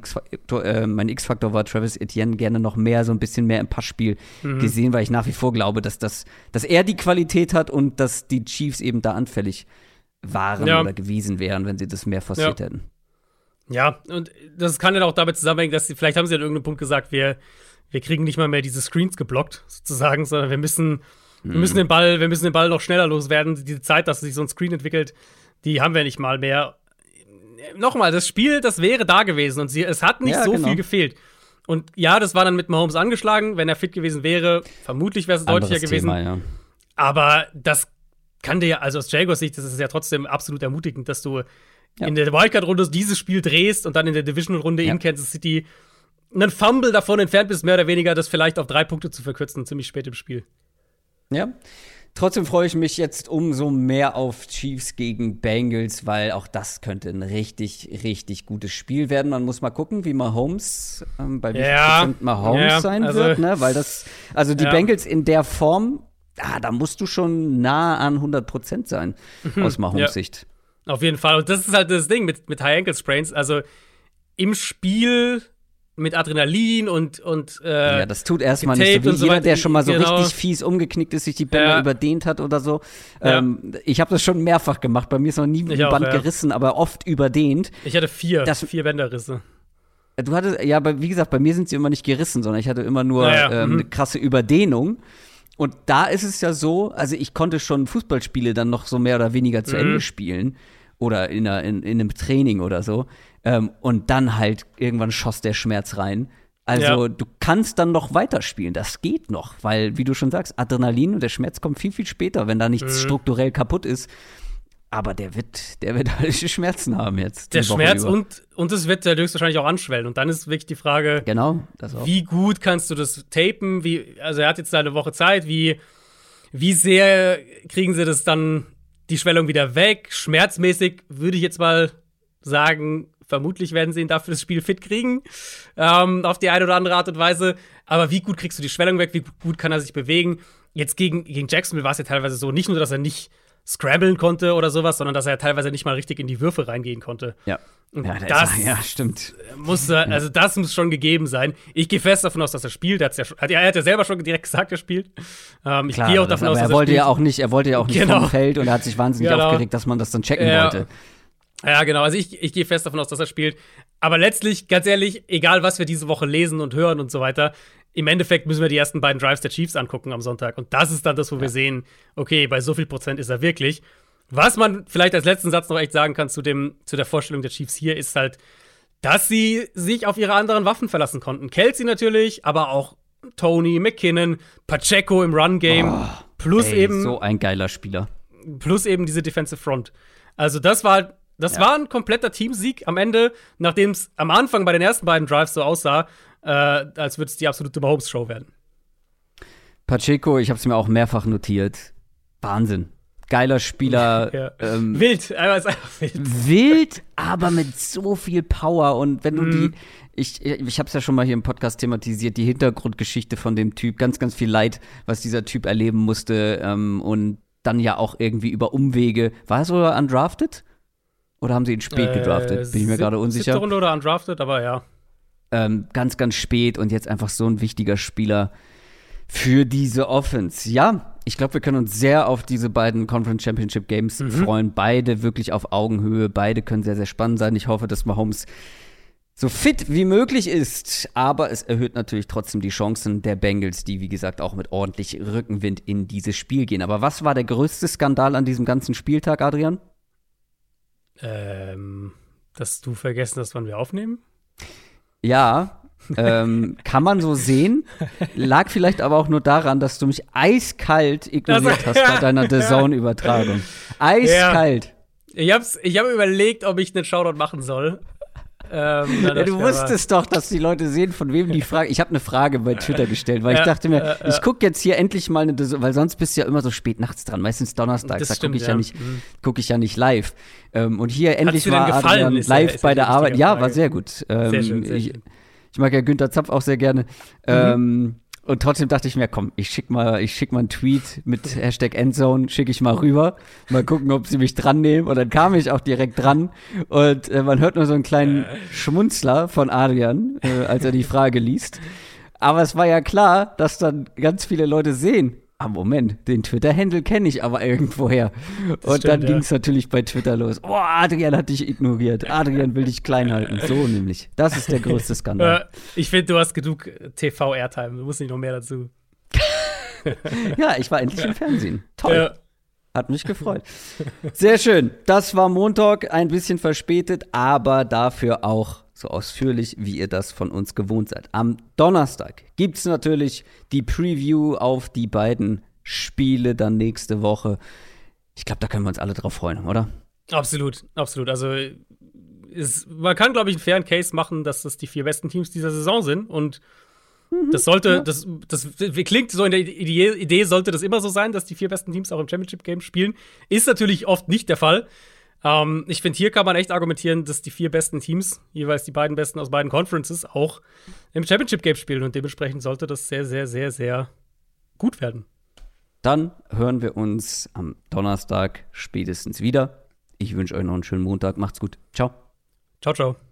X-Faktor war, Travis Etienne gerne noch mehr, so ein bisschen mehr im Passspiel gesehen, weil ich nach wie vor glaube, dass er die Qualität hat und dass die Chiefs eben da anfällig waren oder gewesen wären, wenn sie das mehr forciert hätten. Ja, und das kann dann auch damit zusammenhängen, dass vielleicht haben sie an irgendeinem Punkt gesagt, wir kriegen nicht mal mehr diese Screens geblockt, sozusagen, sondern wir müssen den Ball noch schneller loswerden. Diese Zeit, dass sich so ein Screen entwickelt, die haben wir nicht mal mehr. Nochmal, das Spiel, das wäre da gewesen und es hat nicht viel gefehlt. Und ja, das war dann mit Mahomes angeschlagen. Wenn er fit gewesen wäre, vermutlich wäre es deutlicher gewesen. Thema, ja. Aber das kann dir ja, also aus Jaguars Sicht, das ist ja trotzdem absolut ermutigend, dass du in der Wildcard-Runde dieses Spiel drehst und dann in der Division-Runde in Kansas City einen Fumble davon entfernt bist, mehr oder weniger, das vielleicht auf 3 Punkte zu verkürzen, ziemlich spät im Spiel. Ja. Trotzdem freue ich mich jetzt umso mehr auf Chiefs gegen Bengals, weil auch das könnte ein richtig, richtig gutes Spiel werden. Man muss mal gucken, wie Mahomes, bei wie viel Prozent Mahomes sein wird, ne? Weil die Bengals in der Form, da musst du schon nah an 100% sein, aus Mahomes Sicht. Auf jeden Fall. Und das ist halt das Ding mit High Ankle Sprains. Also im Spiel mit Adrenalin und das tut erstmal nicht so wie jeder, der schon mal so richtig fies umgeknickt ist, sich die Bänder überdehnt hat oder so. Ich habe das schon mehrfach gemacht. Bei mir ist noch nie ein Band gerissen, aber oft überdehnt. Ich hatte 4 Bänderrisse. Du hattest, aber wie gesagt, bei mir sind sie immer nicht gerissen, sondern ich hatte immer nur eine krasse Überdehnung. Und da ist es ja so, also ich konnte schon Fußballspiele dann noch so mehr oder weniger zu Ende spielen oder in einem Training oder so. Und dann halt irgendwann schoss der Schmerz rein. Also du kannst dann noch weiterspielen, das geht noch, weil, wie du schon sagst, Adrenalin und der Schmerz kommt viel, viel später, wenn da nichts strukturell kaputt ist. Aber der wird halt Schmerzen haben jetzt. Der Schmerz und es wird ja höchstwahrscheinlich auch anschwellen. Und dann ist wirklich die Frage, wie gut kannst du das tapen? Also er hat jetzt eine Woche Zeit, wie sehr kriegen sie das dann, die Schwellung wieder weg? Schmerzmäßig würde ich jetzt mal sagen, Vermutlich werden sie ihn dafür das Spiel fit kriegen, auf die eine oder andere Art und Weise. Aber wie gut kriegst du die Schwellung weg? Wie gut kann er sich bewegen? Jetzt gegen Jacksonville war es ja teilweise so, nicht nur, dass er nicht scramblen konnte oder sowas, sondern dass er teilweise nicht mal richtig in die Würfe reingehen konnte. Ja. Und Ja, stimmt. Das muss schon gegeben sein. Ich gehe fest davon aus, dass er spielt. Er hat ja selber schon direkt gesagt, er spielt. Ich gehe auch davon aus, dass er wollte ja auch nicht Genau. vom Feld und er hat sich wahnsinnig aufgeregt, dass man das dann checken wollte. Ja, genau. Also ich gehe fest davon aus, dass er spielt. Aber letztlich, ganz ehrlich, egal was wir diese Woche lesen und hören und so weiter, im Endeffekt müssen wir die ersten beiden Drives der Chiefs angucken am Sonntag. Und das ist dann das, wo wir sehen, okay, bei so viel Prozent ist er wirklich. Was man vielleicht als letzten Satz noch echt sagen kann zu der Vorstellung der Chiefs hier, ist halt, dass sie sich auf ihre anderen Waffen verlassen konnten. Kelsey natürlich, aber auch Tony, McKinnon, Pacheco im Run-Game. So ein geiler Spieler. Plus eben diese Defensive Front. Also das war ein kompletter Teamsieg am Ende, nachdem es am Anfang bei den ersten beiden Drives so aussah, als würde es die absolute Mahomes-Show werden. Pacheco, ich habe es mir auch mehrfach notiert. Wahnsinn. Geiler Spieler. Ja. Wild, er ist einfach wild. Wild, aber mit so viel Power. Und wenn du ich habe es ja schon mal hier im Podcast thematisiert, die Hintergrundgeschichte von dem Typ, ganz, ganz viel Leid, was dieser Typ erleben musste. Und dann ja auch irgendwie über Umwege. War er sogar undrafted? Oder haben sie ihn spät gedraftet? Bin ich mir gerade unsicher. 7. Runde oder undrafted, aber ja. Ganz, ganz spät und jetzt einfach so ein wichtiger Spieler für diese Offense. Ja, ich glaube, wir können uns sehr auf diese beiden Conference Championship Games freuen. Beide wirklich auf Augenhöhe. Beide können sehr, sehr spannend sein. Ich hoffe, dass Mahomes so fit wie möglich ist. Aber es erhöht natürlich trotzdem die Chancen der Bengals, die, wie gesagt, auch mit ordentlich Rückenwind in dieses Spiel gehen. Aber was war der größte Skandal an diesem ganzen Spieltag, Adrian? Dass du vergessen hast, wann wir aufnehmen? Ja, kann man so sehen. Lag vielleicht aber auch nur daran, dass du mich eiskalt ignoriert hast bei deiner DAZN-Übertragung. Eiskalt. Ja. Ich hab überlegt, ob ich einen Shoutout machen soll. Du wusstest doch, dass die Leute sehen, von wem die Frage. Ich habe eine Frage bei Twitter gestellt, weil ich dachte mir, ich gucke jetzt hier endlich mal eine DAZN, weil sonst bist du ja immer so spät nachts dran, meistens donnerstags, da gucke ich ja nicht live. Und hier endlich war Adrian live bei der Arbeit. Ja, war sehr gut. Sehr schön. Ich mag ja Günther Zapf auch sehr gerne. Und trotzdem dachte ich mir, komm, ich schick mal einen Tweet mit Hashtag Endzone, schicke ich mal rüber. Mal gucken, ob sie mich dran nehmen. Und dann kam ich auch direkt dran. Und man hört nur so einen kleinen Schmunzler von Adrian, als er die Frage liest. Aber es war ja klar, dass dann ganz viele Leute sehen, Moment, den Twitter-Handle kenne ich aber irgendwoher. Und dann ging es natürlich bei Twitter los. Oh, Adrian hat dich ignoriert. Adrian will dich klein halten. So nämlich. Das ist der größte Skandal. Ich finde, du hast genug TV-Airtime. Du musst nicht noch mehr dazu. Ja, ich war endlich im Fernsehen. Toll. Ja. Hat mich gefreut. Sehr schön. Das war Montag, ein bisschen verspätet, aber dafür auch so ausführlich, wie ihr das von uns gewohnt seid. Am Donnerstag gibt es natürlich die Preview auf die beiden Spiele dann nächste Woche. Ich glaube, da können wir uns alle drauf freuen, oder? Absolut, absolut. Also man kann, glaube ich, einen fairen Case machen, dass das die 4 besten Teams dieser Saison sind. Und das sollte, das klingt so in der Idee, sollte das immer so sein, dass die 4 besten Teams auch im Championship-Game spielen. Ist natürlich oft nicht der Fall. Ich finde, hier kann man echt argumentieren, dass die 4 besten Teams, jeweils die beiden besten aus beiden Conferences, auch im Championship-Game spielen. Und dementsprechend sollte das sehr, sehr, sehr, sehr gut werden. Dann hören wir uns am Donnerstag spätestens wieder. Ich wünsche euch noch einen schönen Montag. Macht's gut. Ciao. Ciao, ciao.